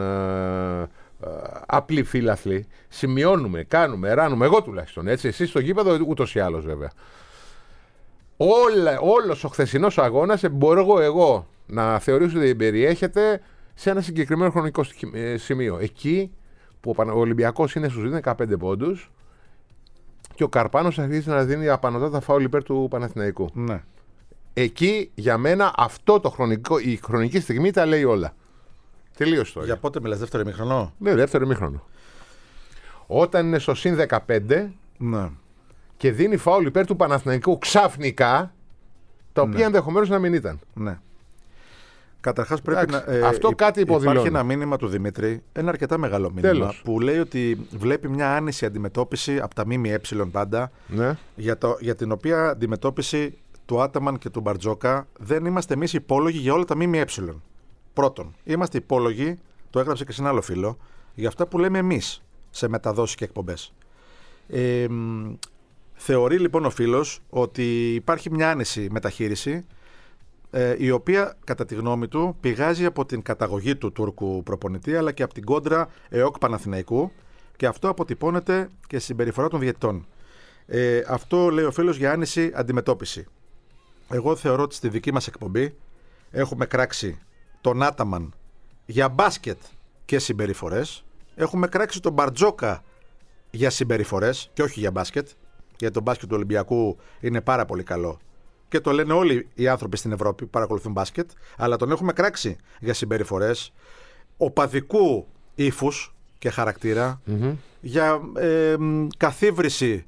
απλοί φίλαθλοι. Σημειώνουμε, κάνουμε, ράνουμε. Εγώ τουλάχιστον έτσι. Εσείς στο γήπεδο ούτως ή άλλως βέβαια. Όλος ο χθεσινός αγώνας μπορώ εγώ να θεωρήσω ότι περιέχεται σε ένα συγκεκριμένο χρονικό σημείο. Εκεί που ο Ολυμπιακός είναι στους 15 πόντους και ο Καρπάνος αρχίζει να δίνει απανωτάτα φάουλ υπέρ του Παναθηναϊκού. Ναι. Εκεί για μένα η χρονική στιγμή τα λέει όλα. Τελείωσε τώρα. Για πότε μιλάς, δεύτερο ημίχρονο? Ναι, δεύτερο ημίχρονο. Όταν είναι στο συν 15 ναι. και δίνει φάουλ υπέρ του Παναθηναϊκού ξαφνικά, τα οποία ενδεχομένως να μην ήταν. Ναι. Καταρχάς πρέπει αυτό κάτι υποδηλώνει. Υπάρχει ένα μήνυμα του Δημήτρη, ένα αρκετά μεγάλο μήνυμα, που λέει ότι βλέπει μια άνηση αντιμετώπιση από τα ΜΜΕ πάντα, ναι. για την οποία αντιμετώπιση του Άταμαν και του Μπαρτζόκα δεν είμαστε εμείς υπόλογοι για όλα τα ΜΜΕ. Πρώτον, είμαστε υπόλογοι, το έγραψε και σε ένα άλλο φίλο, για αυτά που λέμε εμείς σε μεταδόσεις και εκπομπές. Θεωρεί λοιπόν ο φίλος ότι υπάρχει μια άνηση μεταχείριση, η οποία κατά τη γνώμη του πηγάζει από την καταγωγή του Τούρκου προπονητή, αλλά και από την κόντρα ΕΟΚ Παναθηναϊκού, και αυτό αποτυπώνεται και στη συμπεριφορά των διαιτητών. Αυτό λέει ο φίλος για άνηση αντιμετώπιση. Εγώ θεωρώ ότι στη δική μας εκπομπή έχουμε κράξει τον Άταμαν για μπάσκετ και συμπεριφορές, έχουμε κράξει τον Μπαρτζόκα για συμπεριφορές και όχι για μπάσκετ, γιατί το μπάσκετ του Ολυμπιακού είναι πάρα πολύ καλό και το λένε όλοι οι άνθρωποι στην Ευρώπη που παρακολουθούν μπάσκετ, αλλά τον έχουμε κράξει για συμπεριφορές οπαδικού ύφους και χαρακτήρα, για καθίβρηση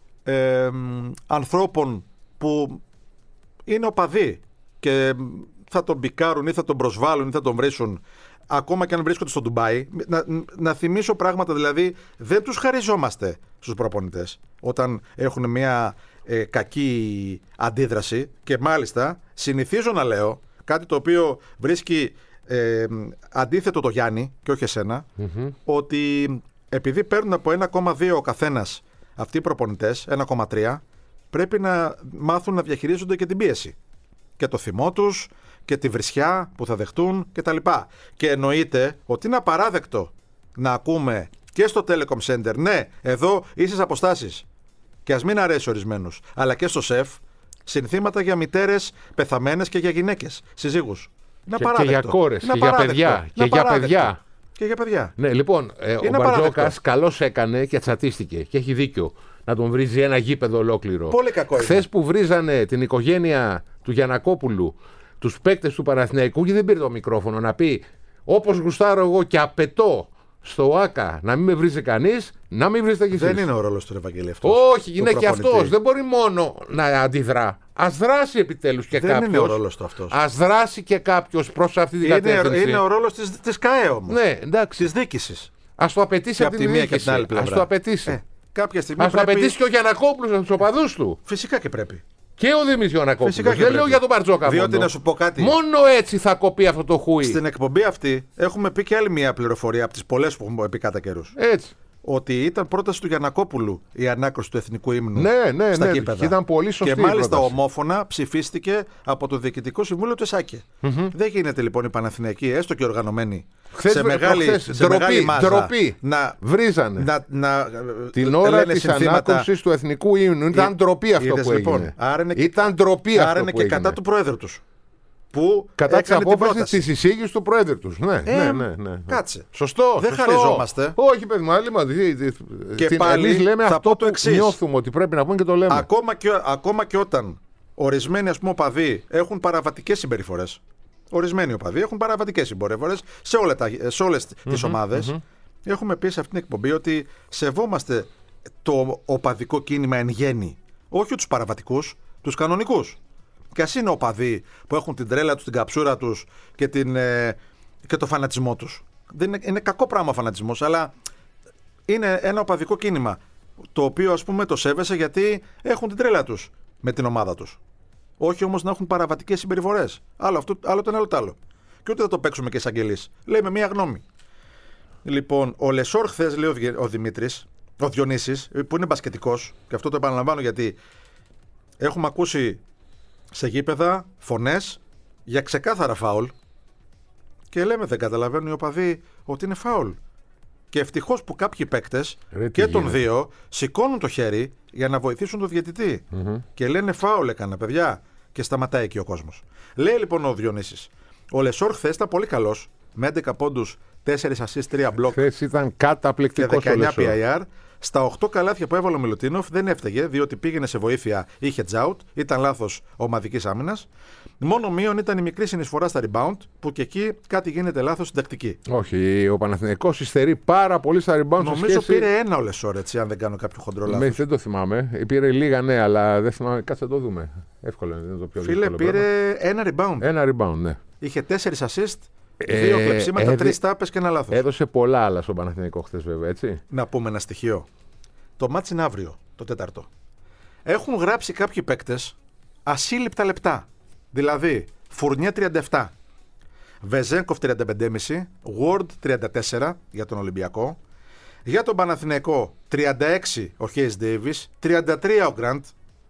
ανθρώπων που είναι οπαδοί και θα τον μπικάρουν ή θα τον προσβάλλουν ή θα τον βρίσουν, ακόμα και αν βρίσκονται στο Ντουμπάι. Να θυμίσω πράγματα, δηλαδή δεν τους χαριζόμαστε στους προπονητές όταν έχουν μια κακή αντίδραση, και μάλιστα συνηθίζω να λέω κάτι το οποίο βρίσκει αντίθετο το Γιάννη και όχι εσένα, ότι επειδή παίρνουν από 1,2 ο καθένας αυτοί οι προπονητές, 1,3, πρέπει να μάθουν να διαχειρίζονται και την πίεση και το θυμό τους και τη βρισιά που θα δεχτούν κτλ. Και εννοείται ότι είναι απαράδεκτο να ακούμε και στο Telecom Center, ναι, εδώ ίσες αποστάσεις, και ας μην αρέσει ορισμένους, αλλά και στο ΣΕΦ, συνθήματα για μητέρες πεθαμένες και για γυναίκες, συζύγους. Είναι απαράδεκτο. Και για κόρες, και για παιδιά. Και για παιδιά. Ναι, λοιπόν, ο Μπαρτζόκας καλώς έκανε και τσατίστηκε και έχει δίκιο να τον βρίζει ένα γήπεδο ολόκληρο. Πολύ κακό είναι. Χθες που βρίζανε την οικογένεια του Γιαννακόπουλου, τους παίκτες του Παναθηναϊκού, και δεν πήρε το μικρόφωνο να πει όπως γουστάρω εγώ και απαιτώ στο ΆΚΑ να μην με βρίζει κανείς, να μην βρίζετε κι εσείς. Δεν είναι ο ρόλος του Ευαγγελίου αυτός. Όχι, είναι και αυτός. Δεν μπορεί μόνο να αντιδρά. Ας δράσει επιτέλους και κάποιος. Δεν είναι ο ρόλος του αυτός. Ας δράσει και κάποιος προς αυτή την κατεύθυνση. Είναι ο ρόλος της ΚΑΕ όμως. Ναι, εντάξει. Της διοίκησης. Ας το απαιτήσει από τη μία και την άλλη πλευρά. Ας το απαιτήσει. Κάποια στιγμή ας το απαιτήσει και ο Γιαννακόπουλος από τους οπαδούς του. Φυσικά και πρέπει. Και ο Δημήτρης Γιαννακόπουλος. Φυσικά και Δεν λέω πρέπει. για τον Μπαρτζόκα. Διότι μόνο. να σου πω κάτι. Μόνο έτσι θα κοπεί αυτό το χούι. Στην εκπομπή αυτή έχουμε πει και άλλη μια πληροφορία από τις πολλές που έχουμε πει κατά καιρούς. Έτσι. Ότι ήταν πρόταση του Γιαννακόπουλου η ανάκριση του εθνικού ύμνου Ναι, στα ναι. γήπεδα. Ήταν πολύ σωστή. Και η μάλιστα πρόταση. ομόφωνα ψηφίστηκε από το Διοικητικό Συμβούλιο του ΕΣΑΚΕ. Δεν γίνεται λοιπόν οι Παναθηναϊκοί, έστω και οργανωμένοι, σε μεγάλη μάζα ντροπή. να Βρίζανε. να Την ώρα λένε της συνθήματα. ανάκρισης του εθνικού ύμνου. Ήταν ντροπή αυτό Είδες, που έγινε. λοιπόν, άρα είναι και- Ήταν ντροπή αυτό Άρα είναι που και έγινε. κατά του Προέδρου τους. Που Κατά τη έκανε την απόφαση πρόταση. τη εισήγηση του Προέδρου του. Ναι, ναι. Κάτσε. Σωστό. Δεν σωστό. χαριζόμαστε. Όχι, παιδί μου, άλλη Και πάλι εμείς λέμε θα αυτό πω το που εξής. νιώθουμε ότι πρέπει να πούμε και το λέμε. Ακόμα και όταν ορισμένοι ας πούμε οπαδοί έχουν παραβατικές συμπεριφορές. Ορισμένοι οπαδοί έχουν παραβατικές συμπεριφορές σε όλες τις ομάδες. Έχουμε πει σε αυτήν την εκπομπή ότι σεβόμαστε το οπαδικό κίνημα εν γέννη. Όχι τους παραβατικούς, τους κανονικούς. Και ας είναι οπαδοί που έχουν την τρέλα τους, την καψούρα τους και το φανατισμό τους. Δεν είναι κακό πράγμα ο φανατισμός, αλλά είναι ένα οπαδικό κίνημα. Το οποίο ας πούμε το σέβεσαι γιατί έχουν την τρέλα τους με την ομάδα τους. Όχι όμως να έχουν παραβατικές συμπεριφορές. Άλλο το ένα, άλλο το άλλο. Και ούτε θα το παίξουμε και εισαγγελείς. Λέει με μία γνώμη. Λοιπόν, ο Λεσόρ χθες, λέει ο Δημήτρης, ο Διονύσης, που είναι μπασκετικός, και αυτό το επαναλαμβάνω γιατί έχουμε ακούσει σε γήπεδα φωνές για ξεκάθαρα φάουλ και λέμε δεν καταλαβαίνουν οι οπαδοί ότι είναι φάουλ. Και ευτυχώς που κάποιοι παίκτες και των δύο σηκώνουν το χέρι για να βοηθήσουν τον διαιτητή. Και λένε φάουλ έκανα, παιδιά. Και σταματάει εκεί ο κόσμος. Λέει λοιπόν ο Διονύσης, ο Λεσόρ χθες ήταν πολύ καλός. Με 11 πόντους, 4 assist, 3 block Χθες ήταν και καταπληκτικός ο 19 Λεσόρ. PIR. Στα 8 καλάθια που έβαλε ο Μιλουτίνοφ δεν έφταιγε, διότι πήγαινε σε βοήθεια, είχε τζάουτ, ήταν λάθος ομαδικής άμυνας. Μόνο μείον ήταν η μικρή συνεισφορά στα rebound, που και εκεί κάτι γίνεται λάθος στην τακτική. Όχι, ο Παναθηναϊκός υστερεί πάρα πολύ στα rebound. Νομίζω πήρε ένα ο Λεσόρ, έτσι, αν δεν κάνω κάποιο χοντρό λάθος. Δεν το θυμάμαι. Πήρε λίγα, ναι, αλλά δεν θυμάμαι. Κάτσε να το δούμε. Εύκολο είναι το πιο Φίλε, δύσκολο πήρε ένα rebound. Ένα rebound, ναι. Είχε 4 assist, 2 κλεψίματα, 3 τάπες και ένα λάθος. Έδωσε πολλά άλλα στον Παναθηναϊκό χθες, βέβαια, έτσι. Να πούμε ένα στοιχείο. Το μάτς είναι αύριο, το Τέταρτο. Έχουν γράψει κάποιοι παίκτες ασύλληπτα λεπτά. Δηλαδή, Φουρνιέ 37, Βεζένκοφ 35,5, Ward 34 για τον Ολυμπιακό. Για τον Παναθηναϊκό 36 ο Χέις Ντέιβις, 33 ο Γκραντ,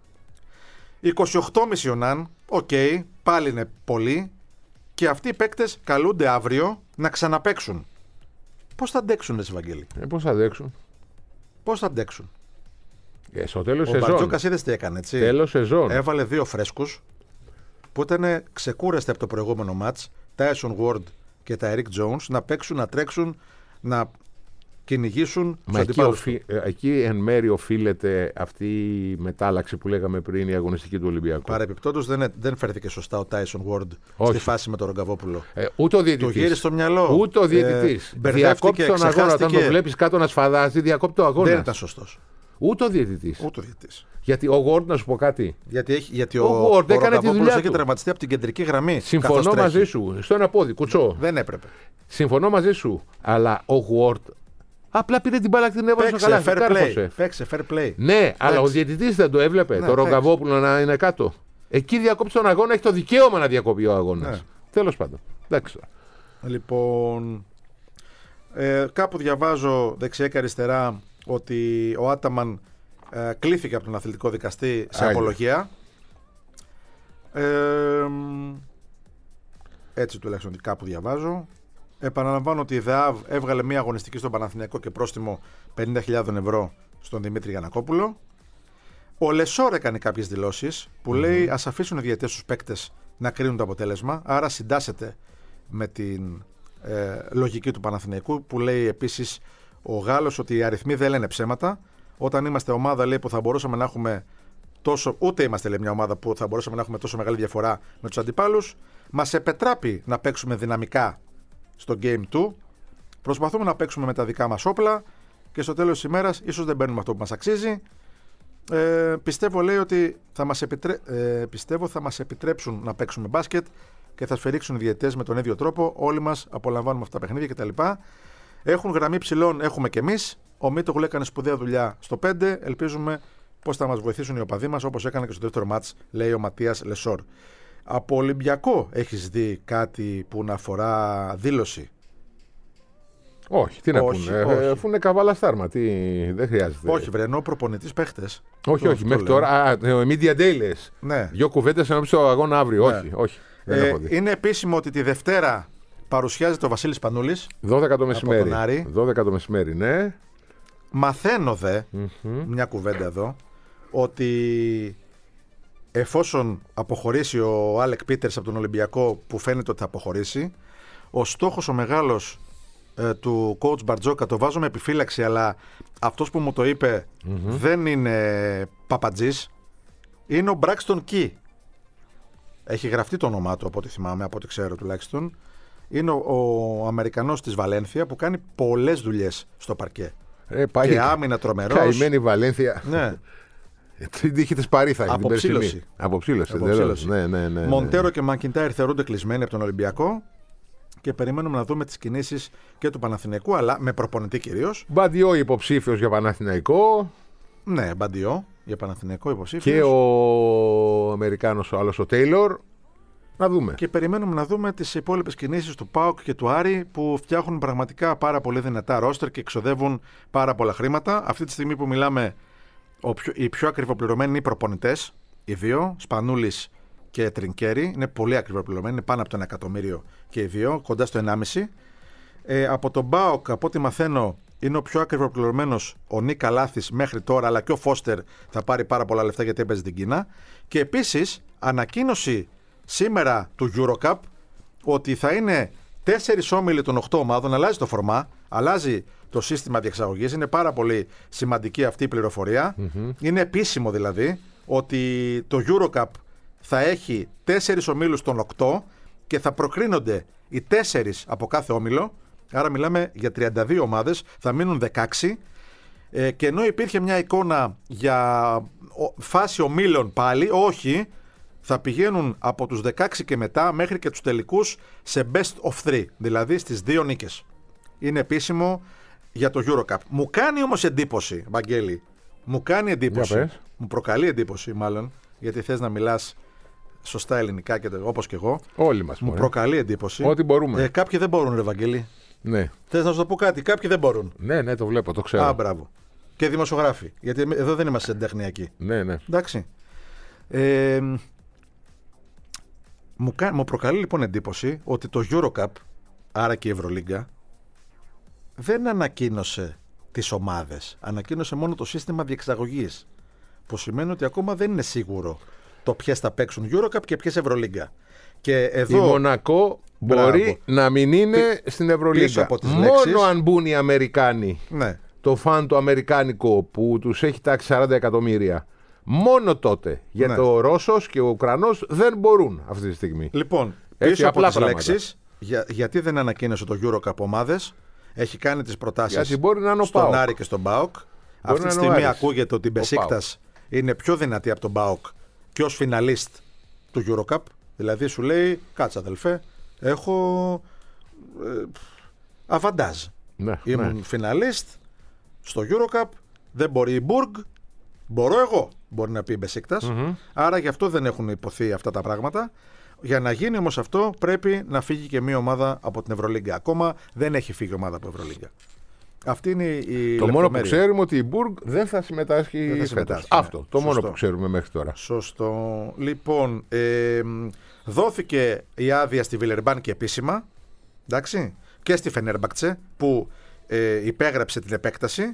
28,5 ο Ναν, πάλι είναι πολύ. Και αυτοί οι παίκτες καλούνται αύριο να ξαναπαίξουν. Πώς θα αντέξουν, εσύ Βαγγέλη? Πώς θα αντέξουν. Πώς θα αντέξουν? Στο τέλος Ο σεζόν. Μπαρτζόκας είδες τι έκανε, έτσι. Τέλος σεζόν. Έβαλε 2 φρέσκους που ήταν ξεκούραστοι από το προηγούμενο μάτς, Tyson Ward και τα Eric Jones, να παίξουν, να τρέξουν, να κυνηγήσουν τους αντιπάλους. Εκεί εν μέρει οφείλεται αυτή η μετάλλαξη που λέγαμε πριν, η αγωνιστική του Ολυμπιακού. Παρεπιπτόντως δεν φέρθηκε σωστά ο Tyson Ward στη φάση με τον Ρογκαβόπουλο. Ούτε ο διαιτητής. Του γύρισε στο μυαλό. Ούτε ο διαιτητής. Διακόπτει τον αγώνα. Όταν το βλέπεις κάτω να σφαδάζει, διακόπτει το αγώνα. Δεν ήταν σωστός. Ούτε ο διαιτητής. Ούτε ο διαιτητής. Γιατί ο Γουόρντ, να σου πω κάτι. Γιατί ο Γουόρντ έκανε τη δουλειά είχε του. τραυματιστεί από την κεντρική γραμμή. Συμφωνώ μαζί σου. Στο ένα πόδι, κουτσό. Δεν έπρεπε. Συμφωνώ μαζί σου. Αλλά ο Γουόρντ απλά πήρε την μπάλα και την έβαλε στο καλάθι. Παίξε fair play. Ναι, αλλά ο διαιτητής δεν το έβλεπε. Το Ρογκαβόπουλο να είναι κάτω. Εκεί διακόψει τον αγώνα, έχει το δικαίωμα να διακοπεί ο αγώνας. Τέλος πάντων. Εντάξει. Λοιπόν, κάπου διαβάζω δεξιά και αριστερά ότι ο Άταμαν κλήθηκε από τον αθλητικό δικαστή σε απολογία. Έτσι τουλάχιστον κάπου διαβάζω. Επαναλαμβάνω ότι η ΔΕΑΒ έβγαλε μία αγωνιστική στον Παναθηναϊκό και πρόστιμο 50.000 ευρώ στον Δημήτρη Γιαννακόπουλο. Ο Λεσόρ έκανε κάποιες δηλώσεις που λέει ας αφήσουν οι διαιτητές τους παίκτες να κρίνουν το αποτέλεσμα. Άρα συντάσσεται με την λογική του Παναθηναϊκού που λέει επίσης ο Γάλλος ότι οι αριθμοί δεν λένε ψέματα. Όταν είμαστε ομάδα, λέει, που θα μπορούσαμε να έχουμε τόσο. Ούτε είμαστε, λέει, μια ομάδα που θα μπορούσαμε να έχουμε τόσο μεγάλη διαφορά με τους αντιπάλους. Μας επετράπει να παίξουμε δυναμικά στο Game 2. Προσπαθούμε να παίξουμε με τα δικά μας όπλα και στο τέλος της ημέρας ίσως δεν παίρνουμε αυτό που μας αξίζει. Πιστεύω, λέει, ότι θα μας επιτρέψουν να παίξουμε μπάσκετ και θα σφυρίξουν οι διαιτητές με τον ίδιο τρόπο. Όλοι μας απολαμβάνουμε αυτά τα παιχνίδια κτλ. Έχουν γραμμή ψηλών, έχουμε κι εμείς. Ο Μίτογλου έκανε σπουδαία δουλειά στο 5. Ελπίζουμε πώς θα μας βοηθήσουν οι οπαδοί μας, όπως έκανε και στο δεύτερο μάτς, λέει ο Ματίας Λεσόρ. Από Ολυμπιακό έχεις δει κάτι που να αφορά δήλωση? Όχι, τι να Όχι, πούνε. όχι. Αφού είναι καβάλα στάρμα, δεν χρειάζεται. Όχι, βρε, ενώ προπονητής παίχτες. Όχι, Αυτό μέχρι λέω. τώρα. Media Day λες. Ναι. Δύο κουβέντες ενώπιση του αγώνα αύριο. Ναι. Όχι. Δεν έχω δει. Είναι επίσημο ότι τη Δευτέρα παρουσιάζεται ο Βασίλης Πανούλης. 12 το μεσημέρι. τον Άρη. 12 το μεσημέρι, ναι. Μαθαίνω μια κουβέντα εδώ, ότι εφόσον αποχωρήσει ο Άλεκ Πίτερς από τον Ολυμπιακό, που φαίνεται ότι θα αποχωρήσει, ο στόχος ο μεγάλος του coach Μπαρτζόκα, το βάζω με επιφύλαξη, αλλά αυτός που μου το είπε δεν είναι παπατζής, είναι ο Μπράξτον Κι. Έχει γραφτεί το όνομά του από ό,τι θυμάμαι, από ό,τι ξέρω τουλάχιστον. Είναι ο Αμερικανός της Βαλένθια που κάνει πολλές δουλειές στο παρκέ. Και άμυνα τρομερός. Καημένη Βαλένθια. Ναι. Την τύχη της Παρί θα έχει την περσινή. Αποψήλωση. Αποψήλωση. Ναι. Μοντέρο και Μακιντάιρ θεωρούνται κλεισμένοι από τον Ολυμπιακό και περιμένουμε να δούμε τις κινήσεις και του Παναθηναϊκού, αλλά με προπονητή κυρίως. Μπαντιό υποψήφιος για Παναθηναϊκό. Ναι, Μπαντιό για Παναθηναϊκό υποψήφιος. Και ο Αμερικάνος ο άλλος ο Τέιλορ. Να δούμε. Και περιμένουμε να δούμε τις υπόλοιπες κινήσεις του ΠΑΟΚ και του Άρη, που φτιάχνουν πραγματικά πάρα πολύ δυνατά ρόστερ και εξοδεύουν πάρα πολλά χρήματα. Αυτή τη στιγμή που μιλάμε, οι πιο ακριβοπληρωμένοι είναι οι προπονητές. Οι δύο, Σπανούλης και Τρινκέρι, είναι πολύ ακριβοπληρωμένοι, είναι πάνω από το 1 εκατομμύριο και οι δύο, κοντά στο 1,5. Από τον ΠΑΟΚ, από ό,τι μαθαίνω, είναι ο πιο ακριβοπληρωμένος ο Νίκα Λάθης μέχρι τώρα, αλλά και ο Φώστερ θα πάρει πάρα πολλά λεφτά γιατί έπαιζε την Κίνα. Και επίσης, ανακοίνωση σήμερα του EuroCup ότι θα είναι 4 όμιλοι των 8 ομάδων. Αλλάζει το φορμά, αλλάζει το σύστημα διεξαγωγής. Είναι πάρα πολύ σημαντική αυτή η πληροφορία. Είναι επίσημο δηλαδή ότι το EuroCup θα έχει 4 ομίλους των 8 και θα προκρίνονται οι 4 από κάθε όμιλο. Άρα μιλάμε για 32 ομάδες, θα μείνουν 16. Και ενώ υπήρχε μια εικόνα για φάση ομίλων πάλι, όχι, θα πηγαίνουν από τους 16 και μετά μέχρι και τους τελικούς σε best of 3, δηλαδή στις 2 νίκες. Είναι επίσημο για το EuroCup. Μου κάνει όμως εντύπωση, Βαγγέλη, μου κάνει εντύπωση, μου προκαλεί εντύπωση μάλλον, γιατί θες να μιλάς σωστά ελληνικά και όπως και εγώ. Όλοι μας. Μου προκαλεί εντύπωση. Ό,τι μπορούμε. Κάποιοι δεν μπορούν, ρε Βαγγέλη. Ναι. Θες να σου το πω κάτι, κάποιοι δεν μπορούν. Ναι, το βλέπω, το ξέρω. Α, μπράβο. Και δημοσιογράφοι, γιατί εδώ δεν είμαστε τεχνιακοί. Ναι. Εντάξει. Μου προκαλεί λοιπόν εντύπωση ότι το EuroCup, άρα και η Ευρωλίγκα, δεν ανακοίνωσε τις ομάδες. Ανακοίνωσε μόνο το σύστημα διεξαγωγής. Που σημαίνει ότι ακόμα δεν είναι σίγουρο το ποιες θα παίξουν EuroCup και ποιες Ευρωλίγκα. Και εδώ, η Μονακό μπορεί να μην είναι στην Ευρωλίγκα. Μόνο αν μπουν οι Αμερικάνοι. Ναι. Το φαν το αμερικάνικο που τους έχει τάξει 40 εκατομμύρια. Μόνο τότε. Για το Ρώσος και ο Ουκρανός δεν μπορούν αυτή τη στιγμή. Λοιπόν, πίσω από τις λέξεις, γιατί δεν ανακοίνωσε το EuroCup ομάδες, έχει κάνει τις προτάσεις στον Άρη και στον ΠΑΟΚ. Αυτή τη στιγμή ακούγεται ότι η Μπεσίκτας είναι πιο δυνατή από τον ΠΑΟΚ και ως φιναλίστ του EuroCup. Δηλαδή σου λέει, κάτσε αδελφέ, έχω αβαντάζ. Ήμουν φιναλίστ στο EuroCup, δεν μπορεί η Μπουργκ, μπορώ εγώ, μπορεί να πει η Μπεσίκτας. Άρα γι' αυτό δεν έχουν υποθεί αυτά τα πράγματα. Για να γίνει όμως αυτό πρέπει να φύγει και μία ομάδα από την Ευρωλίγκα. Ακόμα δεν έχει φύγει ομάδα από Ευρωλίγκα. Αυτή είναι η το λεπτομέρεια. μόνο που ξέρουμε ότι η Μπουργκ δεν θα συμμετάσχει φέτος. Αυτό, το μόνο που ξέρουμε μέχρι τώρα. Σωστό. Λοιπόν, δόθηκε η άδεια στη Βιλερμπάν και επίσημα, εντάξει, και στη Φενέρμπακτσε που υπέγραψε την επέκταση,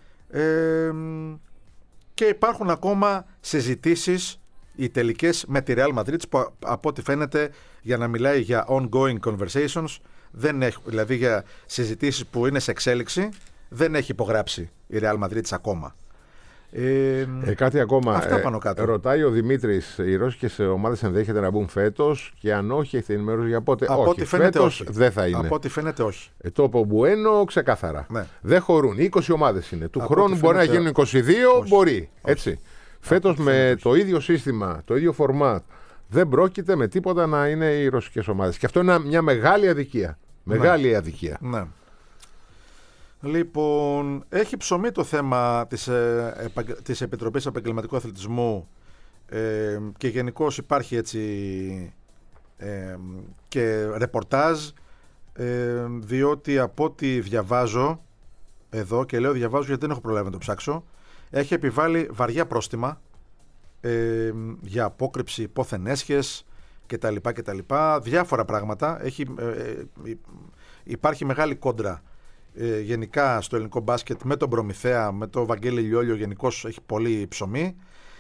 και υπάρχουν ακόμα συζητήσεις οι τελικές με τη Real Madrid που από ό,τι φαίνεται, για να μιλάει για ongoing conversations, δεν έχει, δηλαδή για συζητήσεις που είναι σε εξέλιξη, δεν έχει υπογράψει η Real Madrid ακόμα. Κάτι ακόμα. Αυτά πάνω κάτω. Ρωτάει ο Δημήτρης, οι ρώσικες ομάδες ενδέχεται να μπουν φέτος και αν όχι, έχετε ενημέρωση για πότε? Από ό,τι φαίνεται όχι. Δεν θα είναι. Από ό,τι φαίνεται όχι. Το Πομπουένο ξεκάθαρα. Ναι. Δεν χωρούν. 20 ομάδες είναι. Του χρόνου μπορεί να γίνουν 22, όχι. Μπορεί. Έτσι. Φέτος με το ίδιο σύστημα, το ίδιο φορμάτ, δεν πρόκειται με τίποτα να είναι οι ρωσικές ομάδες. Και αυτό είναι μια μεγάλη αδικία. Μεγάλη αδικία. Ναι. Λοιπόν, έχει ψωμί το θέμα της Επιτροπής Επαγγελματικού Αθλητισμού και γενικώς υπάρχει έτσι και ρεπορτάζ, διότι από ό,τι διαβάζω εδώ, και λέω διαβάζω γιατί δεν έχω προλάβει να το ψάξω, έχει επιβάλει βαριά πρόστιμα για απόκρυψη πόθεν έσχες κτλ. Διάφορα πράγματα. Υπάρχει μεγάλη κόντρα γενικά στο ελληνικό μπάσκετ με τον Προμηθέα, με τον Βαγγέλη Λιόλιο, γενικώς έχει πολύ ψωμί.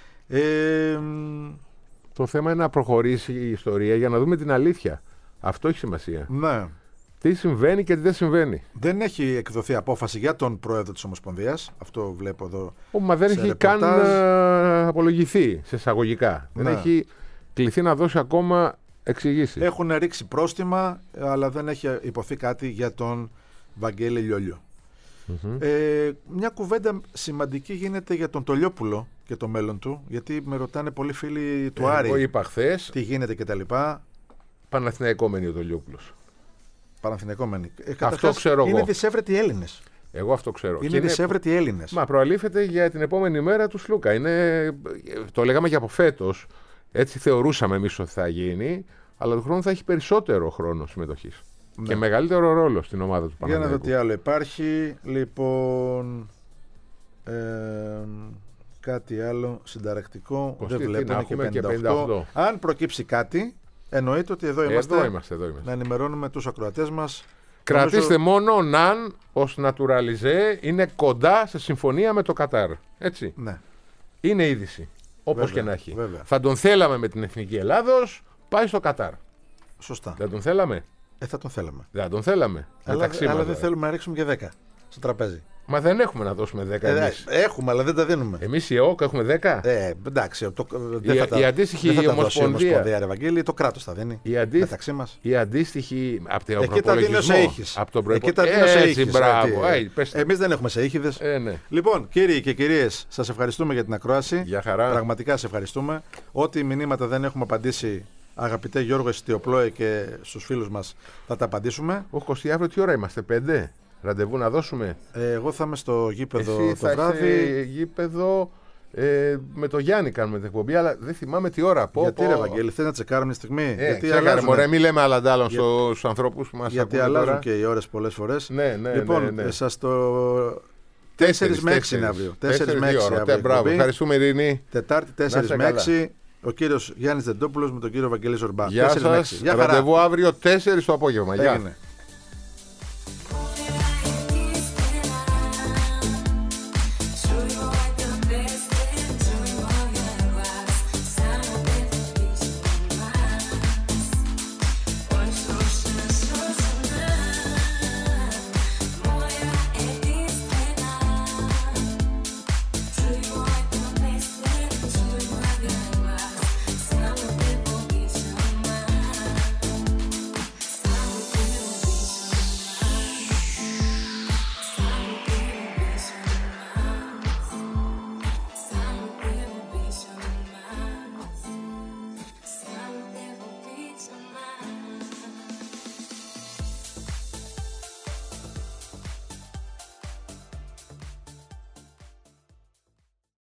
Το θέμα είναι να προχωρήσει η ιστορία για να δούμε την αλήθεια. Αυτό έχει σημασία. Ναι. Τι συμβαίνει και τι δεν συμβαίνει. Δεν έχει εκδοθεί απόφαση για τον πρόεδρο της Ομοσπονδίας. Αυτό βλέπω εδώ. Μα δεν έχει ρεπορτάζ. καν απολογηθεί σε εισαγωγικά. Ναι. Δεν έχει κληθεί να δώσει ακόμα εξηγήσεις. Έχουν ρίξει πρόστιμα, αλλά δεν έχει υποθεί κάτι για τον Βαγγέλη Λιόλιο. Μια κουβέντα σημαντική γίνεται για τον Τολιόπουλο και το μέλλον του, γιατί με ρωτάνε πολλοί φίλοι του Άρη. Εγώ είπα χθες, Τι γίνεται κτλ. Παναθηναϊκό μένει ο Τολιόπουλος. Παναθηναϊκό μένει. Αυτό ξέρω εγώ. Είναι δυσέβρετοι Έλληνες. Εγώ αυτό ξέρω. Είναι δυσέβρετοι Έλληνες. Μα προαλήφεται για την επόμενη μέρα του Σλούκα. Το λέγαμε και από φέτος. Έτσι θεωρούσαμε εμείς ότι θα γίνει. Αλλά του χρόνου θα έχει περισσότερο χρόνο συμμετοχής. Ναι. Και μεγαλύτερο ρόλο στην ομάδα του Παναθηναϊκού. Για να δω τι άλλο υπάρχει. Λοιπόν. Κάτι άλλο συνταρακτικό. Δεν βλέπω. Και 58. Αν προκύψει κάτι, εννοείται ότι εδώ είμαστε. Εδώ είμαστε. Να ενημερώνουμε τους ακροατές μας. Κρατήστε μόνο Ναν ως naturalisé είναι κοντά σε συμφωνία με το Κατάρ. Έτσι. Ναι. Είναι είδηση. Όπως και να έχει. Βέβαια. Θα τον θέλαμε με την Εθνική Ελλάδος, πάει στο Κατάρ. Σωστά. Δεν τον θέλαμε. Θα τον θέλαμε. Δεν τον θέλαμε. Αλλά δεν θέλουμε να ρίξουμε και 10 στο τραπέζι. Μα δεν έχουμε να δώσουμε 10 εμείς. Έχουμε, αλλά δεν τα δίνουμε. Εμείς οι ΕΟΚ έχουμε 10. Εντάξει. Η αντίστοιχη Ομοσπονδία. Το κράτος θα δίνει. Μεταξύ μας. Η αντίστοιχη. Από τον εκεί τα δίνω σε ήχες. Εκεί τα δίνω σε ήχες. Εμείς δεν έχουμε σε ήχηδες. Ναι. Λοιπόν, κύριοι και κυρίες, σας ευχαριστούμε για την ακρόαση. Για χαρά. Πραγματικά σε ευχαριστούμε. Ό,τι μηνύματα δεν έχουμε απαντήσει, αγαπητέ Γιώργο Εστιοπλόε, και στους φίλους μας θα τα απαντήσουμε. Ο Κωστή, αύριο τι ώρα είμαστε, 5? Ραντεβού να δώσουμε. Εγώ θα είμαι στο γήπεδο. Εσύ το βράδυ. Γήπεδο. Με το Γιάννη κάνουμε την εκπομπή, αλλά δεν θυμάμαι τι ώρα. Γιατί ρε Βαγγέλη, θέλει να τσεκάρω μια στιγμή. Γιατί μωρέ, μην λέμε άλλα αντάλλων στους ανθρώπους που μας γιατί αλλάζουν τώρα. Και οι ώρες πολλές φορές. Ναι, λοιπόν, σας το. 4 με 6 είναι αύριο. 4 με 6 αύριο. Μπράβο, ευχαριστούμε Ειρήνη. Τετάρτη 4 με 6. Ο κύριος Γιάννης Δεντόπουλος με τον κύριο Βαγγέλη Ζορμπά. Γεια σας. Ραντεβού αύριο 4 το απόγευμα. Γεια.